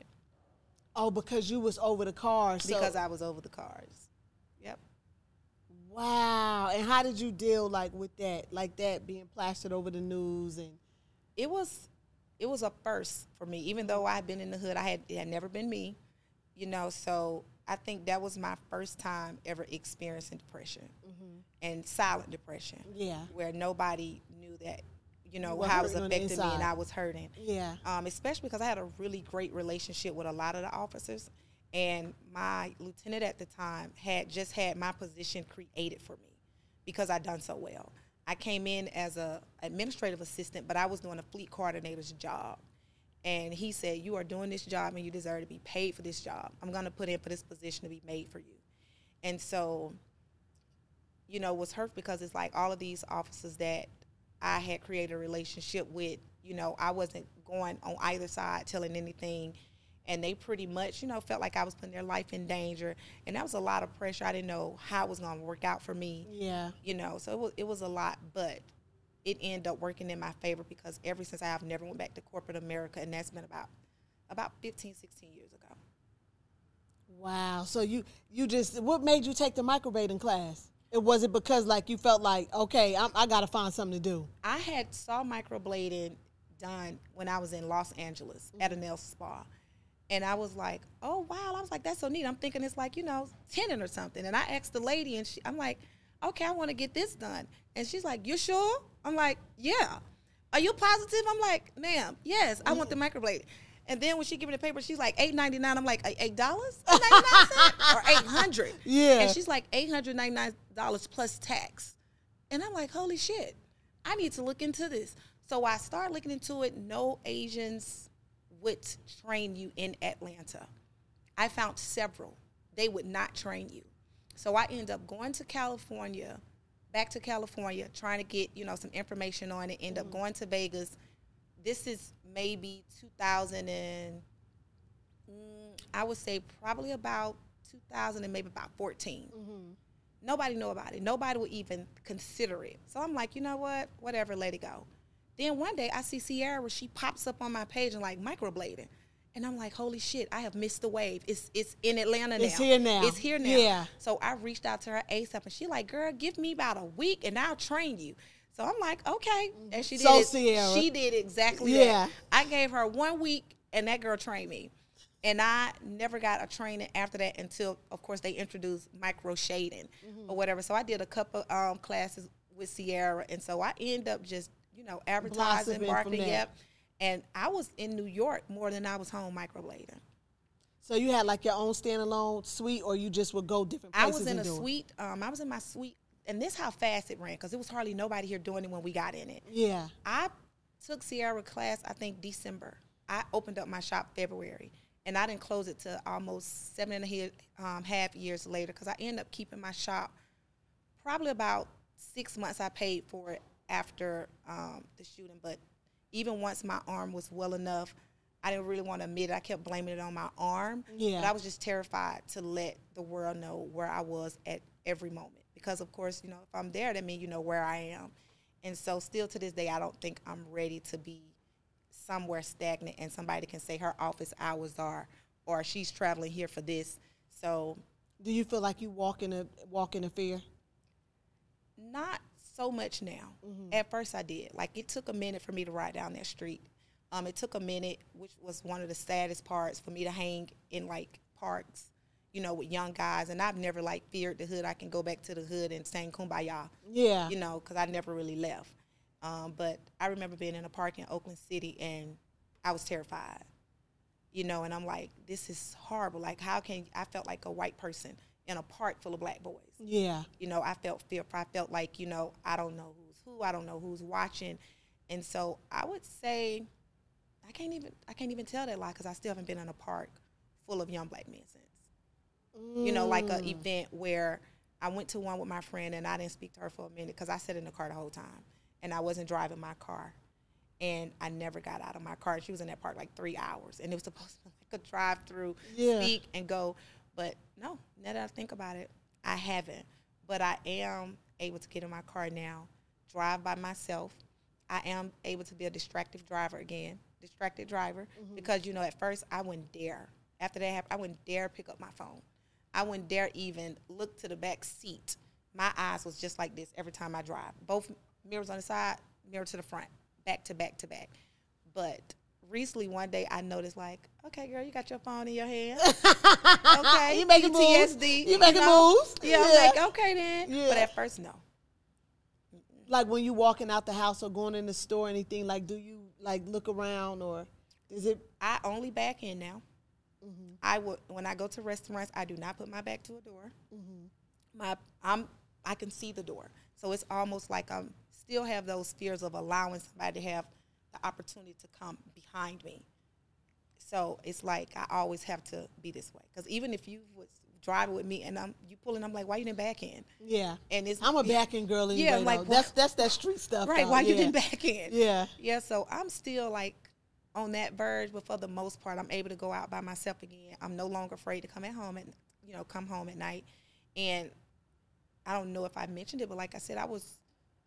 Oh, because you was over the cars. So. Because I was over the cars. Yep. Wow. And how did you deal, like, with that, like that being plastered over the news? And it was, it was a first for me. Even though I had been in the hood, I had it had never been me, you know. So I think that was my first time ever experiencing depression, mm-hmm. and silent depression. Yeah. Where nobody knew that, you know, how it was affecting me, and I was hurting. Yeah. Um, especially because I had a really great relationship with a lot of the officers. And my lieutenant at the time had just had my position created for me because I'd done so well. I came in as a administrative assistant, but I was doing a fleet coordinator's job. And he said, you are doing this job and you deserve to be paid for this job. I'm going to put in for this position to be made for you. And so, you know, it was hurt because it's like all of these officers that I had created a relationship with, you know, I wasn't going on either side telling anything. And they pretty much, you know, felt like I was putting their life in danger. And that was a lot of pressure. I didn't know how it was going to work out for me. Yeah. You know, so it was, it was a lot. But it ended up working in my favor because ever since I have never went back to corporate America. And that's been about about fifteen, sixteen years ago. Wow. So you, you just, what made you take the microblading class? It wasn't because like you felt like, okay, I'm, I got to find something to do. I had saw microblading done when I was in Los Angeles mm-hmm. at a nail spa. And I was like, oh, wow. I was like, that's so neat. I'm thinking it's like, you know, tinning or something. And I asked the lady, and she, I'm like, okay, I want to get this done. And she's like, you sure? I'm like, yeah. Are you positive? I'm like, ma'am, yes, I want the microblade. And then when she gave me the paper, she's like, eight ninety-nine. I'm like, eight dollars and ninety-nine cents? Or eight hundred dollars? Yeah. And she's like, eight hundred ninety-nine dollars plus tax. And I'm like, holy shit, I need to look into this. So I started looking into it. No Asians would train you in Atlanta. I found several. They would not train you. So I ended up going to California, back to California, trying to get, you know, some information on it, end mm-hmm. up going to Vegas. This is maybe two thousand and, mm, I would say probably about two thousand and maybe about fourteen. Mm-hmm. Nobody knew about it. Nobody would even consider it. So I'm like, you know what? Whatever, let it go. Then one day I see Sierra, she pops up on my page and like microblading. And I'm like, holy shit, I have missed the wave. It's it's in Atlanta now. It's here now. It's here now. Yeah. So I reached out to her ASAP, and she like, girl, give me about a week, and I'll train you. So I'm like, okay. And she did so it. Sierra. She did exactly yeah. that. I gave her one week, and that girl trained me. And I never got a training after that until, of course, they introduced micro shading mm-hmm. or whatever. So I did a couple um, classes with Sierra, and so I ended up just, you know, advertising, marketing, yep. And I was in New York more than I was home microblading. So you had like your own standalone suite, or you just would go different places? I was in and a do suite. Um, I was in my suite, and this how fast it ran because there was hardly nobody here doing it when we got in it. Yeah. I took Sierra class, I think, December. I opened up my shop February, and I didn't close it till almost seven and a half, um, half years later because I ended up keeping my shop probably about six months I paid for it after um, the shooting, but even once my arm was well enough, I didn't really want to admit it. I kept blaming it on my arm. Yeah. But I was just terrified to let the world know where I was at every moment. Because, of course, you know, if I'm there, that means you know where I am. And so still to this day, I don't think I'm ready to be somewhere stagnant and somebody can say her office hours are, or she's traveling here for this. So. Do you feel like you walk in a, walk in a fear? Not so much now. Mm-hmm. At first I did. Like, it took a minute for me to ride down that street. Um, it took a minute, which was one of the saddest parts, for me to hang in, like, parks, you know, with young guys. And I've never, like, feared the hood. I can go back to the hood and sing Kumbaya. Yeah. You know, because I never really left. Um, but I remember being in a park in Oakland City, and I was terrified. You know, and I'm like, this is horrible. Like, how can – I felt like a white person in a park full of black boys. Yeah. You know, I felt fearful. I felt like, you know, I don't know who's who. I don't know who's watching. And so I would say I can't even I can't even tell that lie because I still haven't been in a park full of young black men since. Mm. You know, like an event where I went to one with my friend and I didn't speak to her for a minute because I sat in the car the whole time. And I wasn't driving my car. And I never got out of my car. She was in that park like three hours. And it was supposed to be like a drive-through, yeah. speak and go. But no, now that I think about it, I haven't. But I am able to get in my car now, drive by myself. I am able to be a distracted driver again, distracted driver, mm-hmm. because, you know, at first I wouldn't dare. After that happened, I wouldn't dare pick up my phone. I wouldn't dare even look to the back seat. My eyes was just like this every time I drive. Both mirrors on the side, mirror to the front, back to back to back. But recently, one day, I noticed, like, okay, girl, you got your phone in your hand. Okay. You making P T S D. moves. You making you know? moves. Yeah, yeah. I'm like, okay, then. Yeah. But at first, no. Like, when you walking out the house or going in the store or anything, like, do you, like, look around or is it? I only back in now. Mm-hmm. I would, when I go to restaurants, I do not put my back to a door. Mm-hmm. My, I'm, I can see the door. So it's almost like I'm still have those fears of allowing somebody to have the opportunity to come behind me. So it's like I always have to be this way. Because even if you was driving with me and I'm you pulling, I'm like, why you didn't back in? Yeah. And it's I'm a back in girl anyway. Yeah, like, though. That's that's that street stuff. Right, though. why yeah. you didn't back in? Yeah. Yeah, so I'm still like on that verge, but for the most part, I'm able to go out by myself again. I'm no longer afraid to come at home and you know, come home at night. And I don't know if I mentioned it, but like I said, I was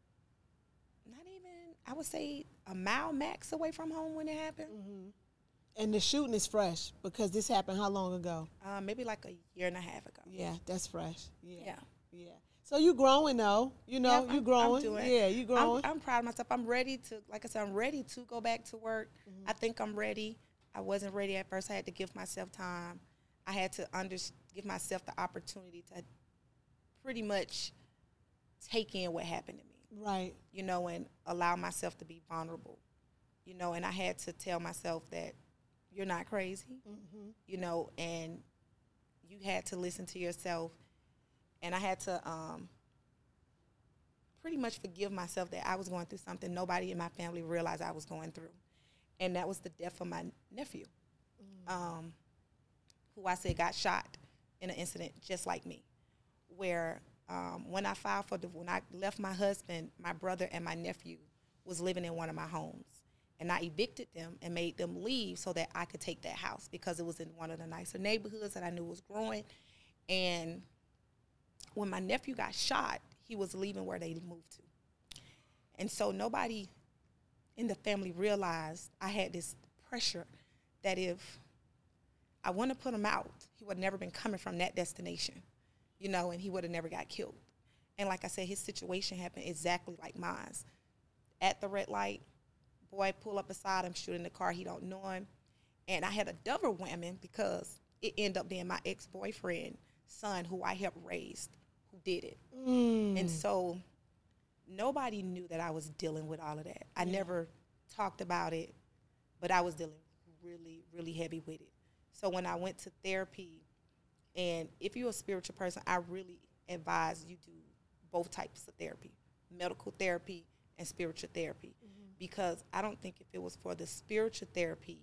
not even, I would say a mile max away from home when it happened. Mm-hmm. And the shooting is fresh because this happened how long ago? Uh, maybe like a year and a half ago. Yeah, that's fresh. Yeah. Yeah. Yeah. So you growing though, you know, Yep, you I'm- growing. I'm doing. Yeah, you growing. I'm, I'm proud of myself. I'm ready to, like I said, I'm ready to go back to work. Mm-hmm. I think I'm ready. I wasn't ready at first. I had to give myself time. I had to under, give myself the opportunity to pretty much take in what happened to me, Right. you know, and allow myself to be vulnerable, you know, and I had to tell myself that you're not crazy, Mm-hmm. you know, and you had to listen to yourself. And I had to um, pretty much forgive myself that I was going through something nobody in my family realized I was going through. And that was the death of my nephew, mm. um, who I said got shot in an incident just like me, where um, when I filed for, the, when I left my husband, my brother and my nephew was living in one of my homes. And I evicted them and made them leave so that I could take that house because it was in one of the nicer neighborhoods that I knew was growing. And when my nephew got shot, he was leaving where they moved to. And so nobody in the family realized I had this pressure that if I wouldn't have put him out, he would have never been coming from that destination, you know, and he would have never got killed. And like I said, his situation happened exactly like mine. At the red light, boy pull up beside him, shoot in the car, he don't know him. And I had a double whammy because it ended up being my ex-boyfriend's son who I helped raise who did it. Mm. And so nobody knew that I was dealing with all of that. I Yeah. never talked about it, but I was dealing really, really heavy with it. So when I went to therapy, and if you're a spiritual person, I really advise you do both types of therapy, medical therapy and spiritual therapy, mm-hmm. because I don't think if it was for the spiritual therapy,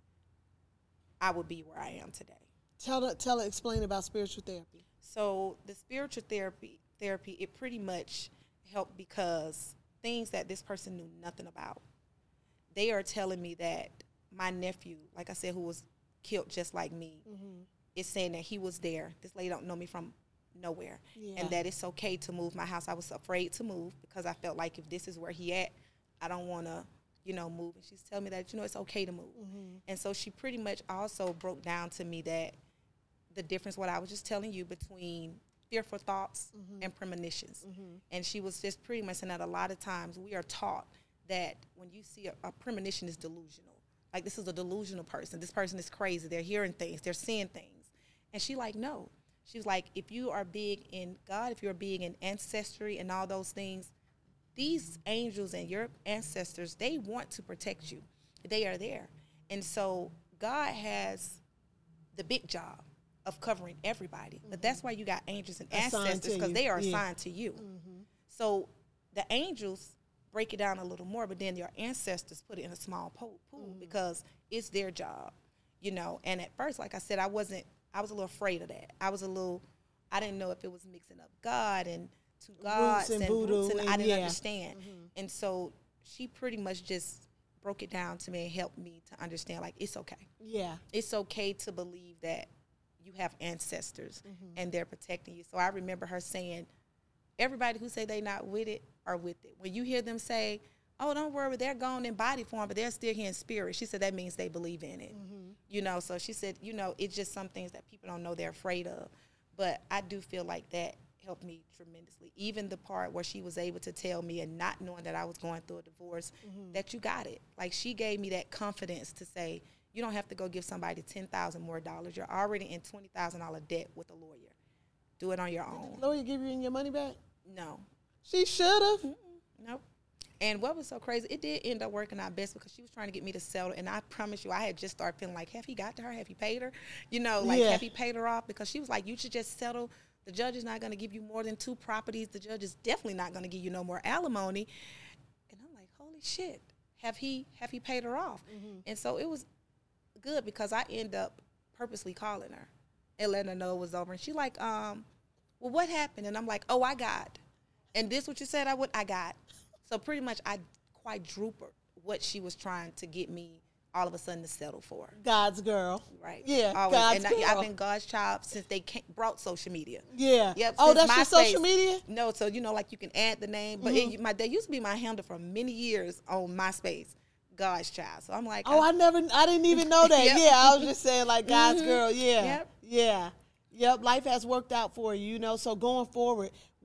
I would be where I am today. Tell her, tell her, explain about spiritual therapy. So the spiritual therapy, therapy, it pretty much helped because things that this person knew nothing about. They are telling me that my nephew, like I said, who was killed just like me, mm-hmm. is saying that he was there. This lady don't know me from nowhere. Yeah. And that it's okay to move my house. I was afraid to move because I felt like if this is where he at, I don't want to, you know, move. And she's telling me that, you know, it's okay to move. Mm-hmm. And so she pretty much also broke down to me that the difference, what I was just telling you, between fearful thoughts mm-hmm. and premonitions. Mm-hmm. And she was just pretty much saying that a lot of times we are taught that when you see a, a premonition is delusional. Like, this is a delusional person. This person is crazy. They're hearing things. They're seeing things. And she like, no. She was like, if you are big in God, if you're big in ancestry and all those things, these angels and your ancestors, they want to protect you. They are there. And so God has the big job of covering everybody. Mm-hmm. But that's why you got angels and assigned ancestors, because they are yeah. assigned to you. Mm-hmm. So the angels break it down a little more, but then your ancestors put it in a small pool, pool mm-hmm. because it's their job, you know. And at first, like I said, I wasn't, I was a little afraid of that. I was a little, I didn't know if it was mixing up God and two gods and, and voodoo, roots, and, and I didn't yeah. understand. Mm-hmm. And so she pretty much just broke it down to me and helped me to understand, like, it's okay. Yeah. It's okay to believe that you have ancestors mm-hmm. and they're protecting you. So I remember her saying, everybody who say they not with it are with it. When you hear them say, oh, don't worry, they're gone in body form, but they're still here in spirit, she said that means they believe in it. Mm-hmm. You know, so she said, you know, it's just some things that people don't know they're afraid of. But I do feel like that helped me tremendously. Even the part where she was able to tell me, and not knowing that I was going through a divorce, mm-hmm. that you got it. Like, she gave me that confidence to say, you don't have to go give somebody ten thousand dollars more dollars. You're already in twenty thousand dollars debt with a lawyer. Do it on your own. Did the lawyer give you your money back? No. She should have. Mm-mm. Nope. And what was so crazy, it did end up working out best because she was trying to get me to settle. And I promise you, I had just started feeling like, have he got to her? Have he paid her? You know, like, yeah. have he paid her off? Because she was like, you should just settle. The judge is not going to give you more than two properties. The judge is definitely not going to give you no more alimony. And I'm like, holy shit. Have he have he paid her off? Mm-hmm. And so it was good because I end up purposely calling her and letting her know it was over. And she like, um, well, what happened? And I'm like, oh, I got. And this what you said I would, I got. So pretty much I quadrupled what she was trying to get me all of a sudden to settle for. God's girl. Right. Yeah, Always. God's and girl. I, I've been God's child since they came, brought social media. Yeah. Yep. Oh, that's MySpace. your social media? No, so, you know, like you can add the name. But mm-hmm. it, my that used to be my handle for many years on MySpace. God's child. So I'm like, oh, I, I never, I didn't even know that. Yep. Yeah, I was just saying like God's mm-hmm. girl. Yeah, yep. yeah, yep. Life has worked out for you, you know. So going forward,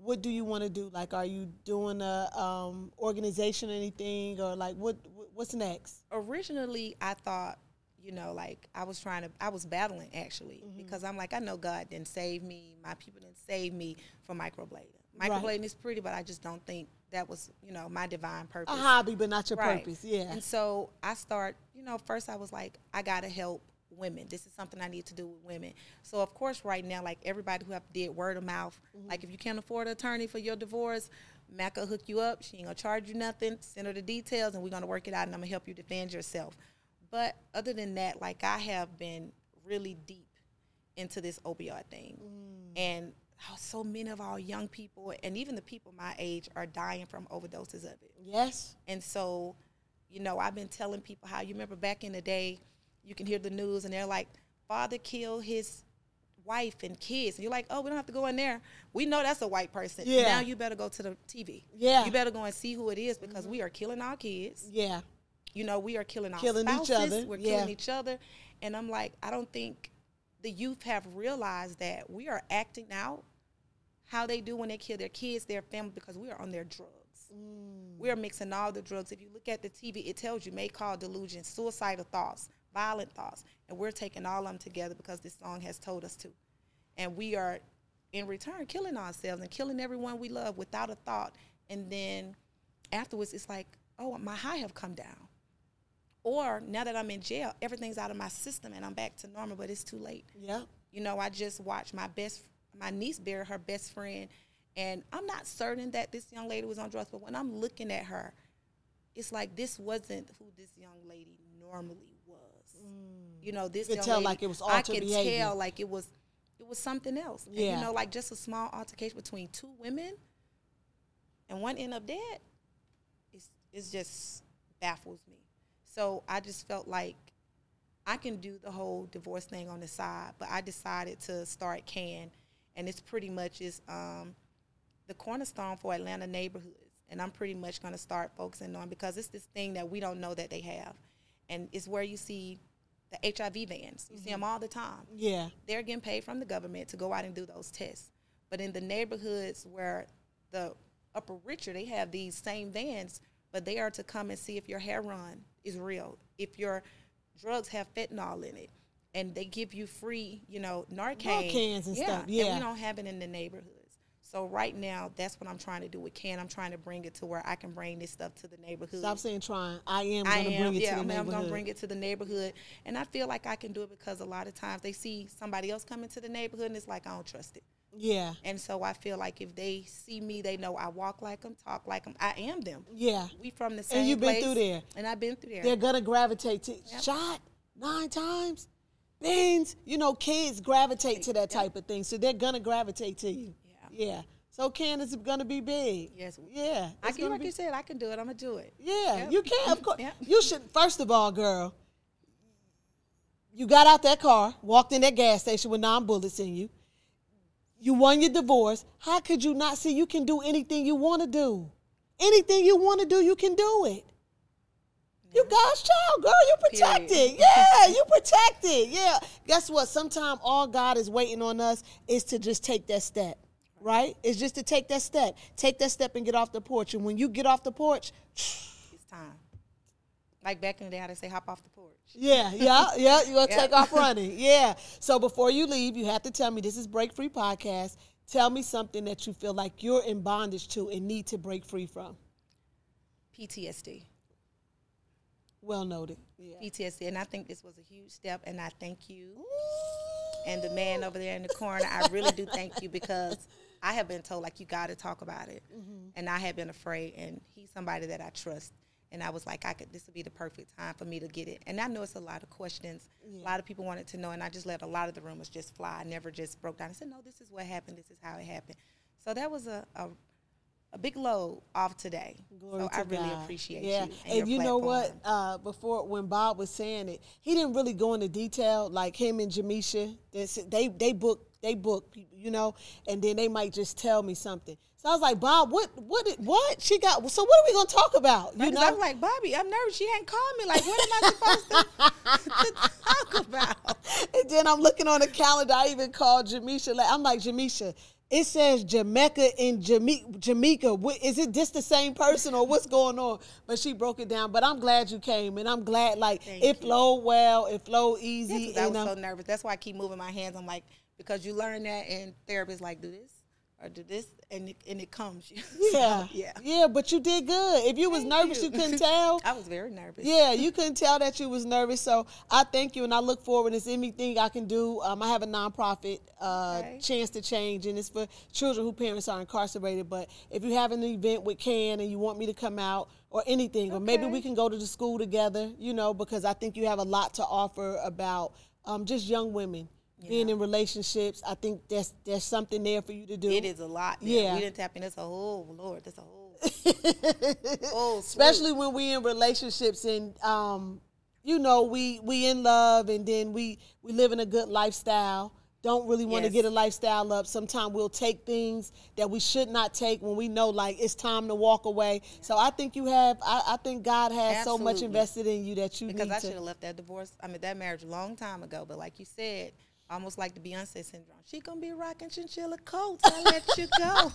what do you want to do? Like, are you doing a um, organization or anything, or like what what's next? Originally, I thought, you know, like I was trying to, I was battling actually mm-hmm. because I'm like, I know God didn't save me. My people didn't save me for microblading. Microblading right. is pretty, but I just don't think that was, you know, my divine purpose. A hobby, but not your right. purpose, yeah. And so I start, you know, first I was like, I got to help women. This is something I need to do with women. So, of course, right now, like everybody who have did word of mouth, mm-hmm. like if you can't afford an attorney for your divorce, Mac will hook you up. She ain't going to charge you nothing. Send her the details, and we're going to work it out, and I'm going to help you defend yourself. But other than that, like I have been really deep into this opioid thing. Mm. And how so many of our young people, and even the people my age, are dying from overdoses of it. Yes. And so, you know, I've been telling people how, you remember back in the day, you can hear the news, and they're like, father killed his wife and kids. And you're like, oh, we don't have to go in there. We know that's a white person. Yeah. Now you better go to the T V. Yeah. You better go and see who it is, because mm-hmm. we are killing our kids. Yeah. You know, we are killing our killing spouses. Each other. We're yeah. killing each other. And I'm like, I don't think the youth have realized that we are acting out how they do when they kill their kids, their family, because we are on their drugs. Mm. We are mixing all the drugs. If you look at the T V, it tells you may cause delusions, suicidal thoughts, violent thoughts. And we're taking all of them together because this song has told us to. And we are, in return, killing ourselves and killing everyone we love without a thought. And then afterwards, it's like, oh, my high have come down. Or now that I'm in jail, everything's out of my system and I'm back to normal, but it's too late. Yeah. You know, I just watched my best, my niece bury her best friend, and I'm not certain that this young lady was on drugs, but when I'm looking at her, it's like this wasn't who this young lady normally was. Mm. You know, this you could young tell lady, like it was I altered could behavior. tell like it was, it was something else. Yeah. And, you know, like just a small altercation between two women, and one end up dead. It's it's just baffles me. So I just felt like I can do the whole divorce thing on the side, but I decided to start CAN, and it's pretty much is um, the cornerstone for Atlanta neighborhoods. And I'm pretty much going to start focusing on, because it's this thing that we don't know that they have. And it's where you see the H I V vans. You mm-hmm. see them all the time. Yeah. They're getting paid from the government to go out and do those tests. But in the neighborhoods where the upper richer, they have these same vans, but they are to come and see if your hair run is real, if your drugs have fentanyl in it, and they give you free, you know, Narcan. Narcans and yeah, stuff, yeah. And we don't have it in the neighborhoods. So right now, that's what I'm trying to do with CAN. I'm trying to bring it to where I can bring this stuff to the neighborhood. Stop saying trying. I am I going to am, bring it yeah, to the I mean, neighborhood. I'm going to bring it to the neighborhood. And I feel like I can do it because a lot of times they see somebody else coming to the neighborhood, and it's like, I don't trust it. Yeah. And so I feel like if they see me, they know I walk like them, talk like them. I am them. Yeah. We from the same And you've been place, through there. And I've been through there. They're going to gravitate to Yep. shot nine times, bins. You know, kids gravitate to that type of thing. So they're going to gravitate to you. Yeah. Yeah. So CAN is going to be big. Yes. Yeah. I it's can, gonna like be, you said, I can do it. I'm going to do it. Yeah, Yep. you can, of course. Yep. You should, first of all, girl, you got out that car, walked in that gas station with nine bullets in you. You won your divorce. How could you not see you can do anything you want to do? Anything you want to do, you can do it. You God's child, girl. You protected. Period. Yeah, you protected. Yeah. Guess what? Sometimes all God is waiting on us is to just take that step, right? It's just to take that step. Take that step and get off the porch. And when you get off the porch, It's time. Like back in the day, how they say, hop off the porch. yeah, yeah, yeah, you're going to Yeah. take off running. Yeah. So before you leave, you have to tell me, this is Break Free Podcast. Tell me something that you feel like you're in bondage to and need to break free from. P T S D. Well noted. Yeah. P T S D. And I think this was a huge step, and I thank you. And the man over there in the corner, I really do thank you, because I have been told, like, you got to talk about it. Mm-hmm. And I have been afraid, and he's somebody that I trust. And I was like, I could. This would be the perfect time for me to get it. And I know it's a lot of questions. Yeah. A lot of people wanted to know, and I just let a lot of the rumors just fly. I never just broke down and said, no, this is what happened. This is how it happened. So that was a, a, a big load off today. Glory so to I really God. appreciate yeah. you. And, And, you your know what? platform. Uh, before, when Bob was saying it, he didn't really go into detail. Like him and Jamisha, they they book they book people, you know, and then they might just tell me something. So I was like, Bob, what, what, what? She got, so what are we going to talk about? You Because know? I was like, Bobby, I'm nervous. She hadn't called me. Like, what am I supposed to, to talk about? And then I'm looking on the calendar. I even called Jamisha. Like, I'm like, Jamisha, It says Jamaica and Jamaica. Jamaica. What, is it just the same person or what's going on? But she broke it down. But I'm glad you came, and I'm glad like Thank it you. flowed well. It flowed easy. Yeah, 'cause I and, was um, so nervous. That's why I keep moving my hands. I'm like, because you learn that, and therapists like do this or do this, and it, and it comes. Yeah, So, yeah. yeah. But you did good. If you was Thank nervous, you. you. couldn't tell. I was very nervous. Yeah, you couldn't tell that you was nervous. So I thank you, and I look forward. It's anything I can do. Um, I have a nonprofit, uh, Okay. Chance to Change, and it's for children whose parents are incarcerated. But if you have an event with Can and you want me to come out or anything, or maybe Okay. we can go to the school together, you know, because I think you have a lot to offer about um, just young women being in relationships. I think there's there's something there for you to do. It is a lot. There. Yeah. We didn't tap in. That's a whole, Lord, that's a whole. oh, Especially when we in relationships and um, you know, we we in love and then we we live in a good lifestyle. Don't really want to Yes. get a lifestyle up. Sometimes we'll take things that we should not take when we know like it's time to walk away. So I think you have. I, I think God has so much Absolutely. invested in you that you Because need I to. should have left that divorce, I mean, that marriage a long time ago. But like you said, almost like the Beyonce syndrome. She going to be rocking chinchilla coats. I let you go.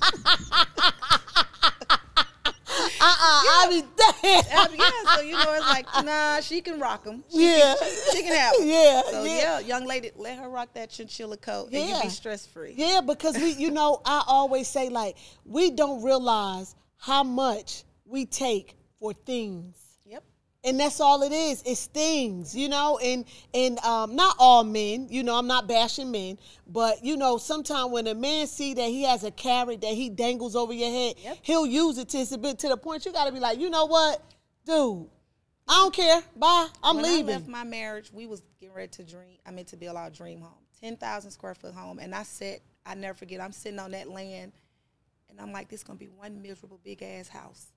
Uh-uh, I be dead. Uh, yeah, so you know, it's like, nah, she can rock them. Yeah. She can have 'em. Yeah, So yeah. yeah. young lady, let her rock that chinchilla coat and you Yeah. be stress free. Yeah, because we, you know, I always say like we don't realize how much we take for things. Yep. And that's all it is. It's things, you know, and and um, not all men, you know, I'm not bashing men, but you know, sometimes when a man see that he has a carrot that he dangles over your head, Yep. he'll use it to it's a bit to the point you got to be like, you know what, dude, I don't care. Bye, I'm when leaving. I left my marriage, we was getting ready to dream. I meant to build our dream home, ten thousand square foot home, and I said, I never forget. I'm sitting on that land, and I'm like, this gonna be one miserable big ass house,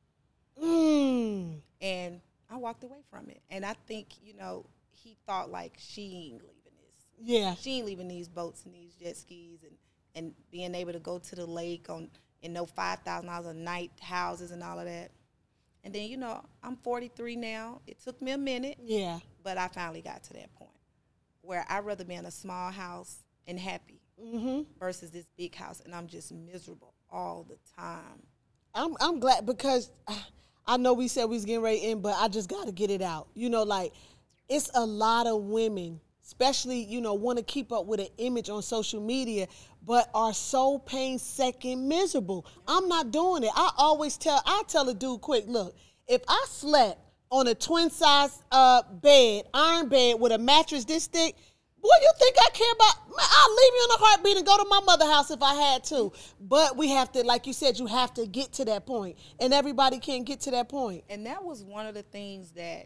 Mm. and I walked away from it. And I think, you know, he thought like she ain't leaving this. Yeah. She ain't leaving these boats and these jet skis and, and being able to go to the lake on and no five thousand dollars a night houses and all of that. And then, you know, I'm forty-three now. It took me a minute, Yeah. but I finally got to that point where I'd rather be in a small house and happy Mm-hmm. versus this big house and I'm just miserable all the time. I'm I'm glad because I know we said we was getting ready in, but I just got to get it out. You know, like it's a lot of women, especially, you know, want to keep up with an image on social media, but are so painstaking miserable. I'm not doing it. I always tell, I tell a dude quick, look, if I slept on a twin size uh, bed, iron bed with a mattress this thick, boy, you think I care about, man, I'll leave you in a heartbeat and go to my mother's house if I had to. But we have to, like you said, you have to get to that point. And everybody can't get to that point. And that was one of the things that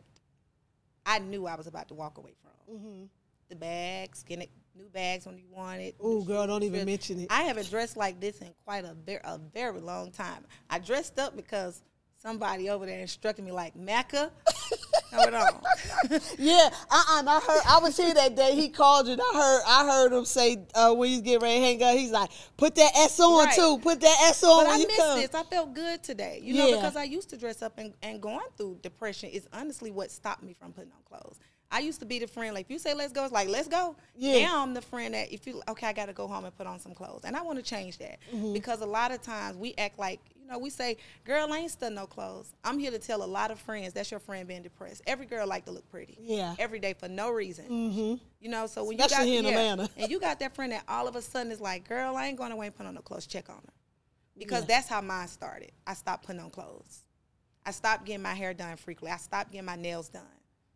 I knew I was about to walk away from. Mm-hmm. The bags, getting new bags when you want it. Ooh, the girl, don't shoes, even dress. mention it. I haven't dressed like this in quite a very, a very long time. I dressed up because somebody over there instructed me like, Macca, hold on. Yeah, uh-uh. and I heard, I was here that day. He called you. And I heard, I heard him say uh, when he's getting ready to hang up, he's like, "Put that S on Right. too. Put that S on But when I you missed come." this. I felt good today, you know, Yeah. because I used to dress up and, and going through depression is honestly what stopped me from putting on clothes. I used to be the friend, like, if you say let's go, it's like, let's go. Yeah. Now I'm the friend that if you, okay, I got to go home and put on some clothes. And I want to change that Mm-hmm. because a lot of times we act like, you know, we say, girl, I ain't studying no clothes. I'm here to tell a lot of friends that's your friend being depressed. Every girl like to look pretty. Yeah. Every day for no reason. Mm-hmm. You know, so when Especially you here got in yeah, Atlanta. and you got that friend that all of a sudden is like, girl, I ain't going away and put on no clothes. Check on her. Because Yeah. that's how mine started. I stopped putting on clothes. I stopped getting my hair done frequently. I stopped getting my nails done.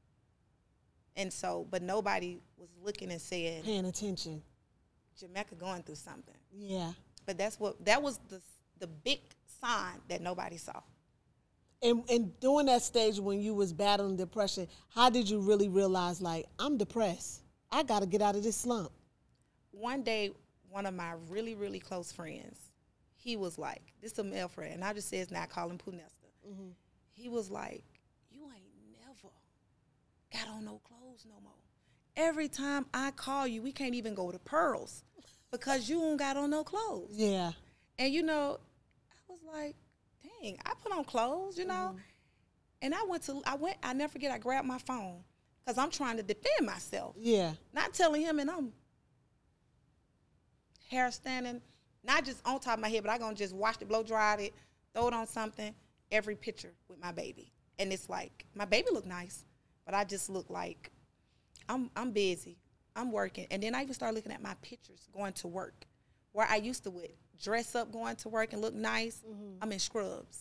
And so, but nobody was looking and saying, Paying attention. Jamaica going through something. Yeah. But that's what, that was the the big sign that nobody saw. And and during that stage when you was battling depression, how did you really realize like I'm depressed? I got to get out of this slump. One day, one of my really, really close friends, he was like, this is a male friend, and I just says now, I call him Punesta. Mm-hmm. He was like, you ain't never got on no clothes no more. Every time I call you, we can't even go to Pearls because you don't got on no clothes. Yeah. And, you know, I was like, dang, I put on clothes, you know. Mm-hmm. And I went to, I went, I never forget, I grabbed my phone because I'm trying to defend myself. Yeah. Not telling him, and I'm hair standing Not just on top of my head, but I gonna just wash it, blow dry it, throw it on something. Every picture with my baby, and it's like my baby look nice, but I just look like I'm I'm busy, I'm working, and then I even started looking at my pictures going to work, where I used to would dress up going to work and look nice. Mm-hmm. I'm in scrubs.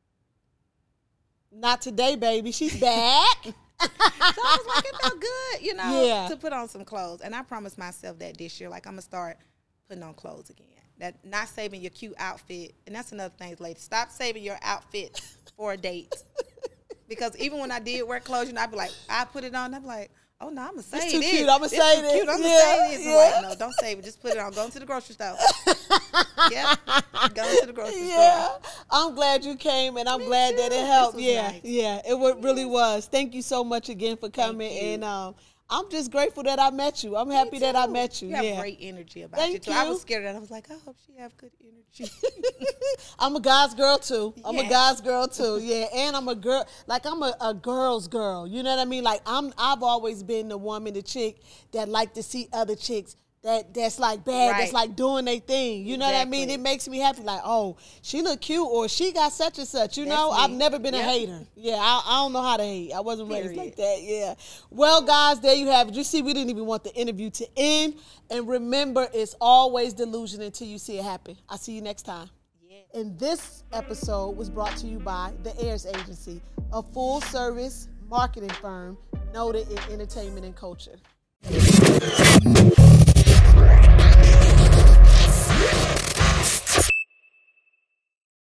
Not today, baby. She's back. So I was like, it felt good, you know, yeah. to put on some clothes, and I promised myself that this year, like I'm gonna start putting on clothes again. That not saving your cute outfit, and that's another thing, ladies. Stop saving your outfit for a date, because even when I did wear clothes, you know, I'd be like, I put it on, I'm like, oh no, I'm gonna save it's too this. Cute. I'm gonna this save it. Cute. I'm yeah. gonna save this. Yeah. I'm like, no, don't save it. Just put it on. Go into the grocery store. Yeah, go to the grocery yeah. store. I'm glad you came, and I'm Me glad too. that it helped. This was Yeah, nice. yeah, it w- really was. Thank you so much again for coming, and um, I'm just grateful that I met you. I'm happy that I met you. You have yeah. great energy about Thank you too. you. I was scared that I was like, I hope she have good energy. I'm a guy's girl too. I'm Yes. a guy's girl too. Yeah, and I'm a girl. Like I'm a, a girl's girl. You know what I mean? Like I'm. I've always been the woman, the chick that like to see other chicks that that's like bad. Right. That's like doing their thing. You know what I mean? Exactly. It makes me happy. Like, oh, she look cute, or she got such and such. You That's know, me. I've never been Yep. a hater. Yeah, I, I don't know how to hate. I wasn't raised Period. like that. Yeah. Well, guys, there you have it. You see, we didn't even want the interview to end. And remember, it's always delusion until you see it happen. I'll see you next time. And this episode was brought to you by The Ayers Agency, a full-service marketing firm noted in entertainment and culture.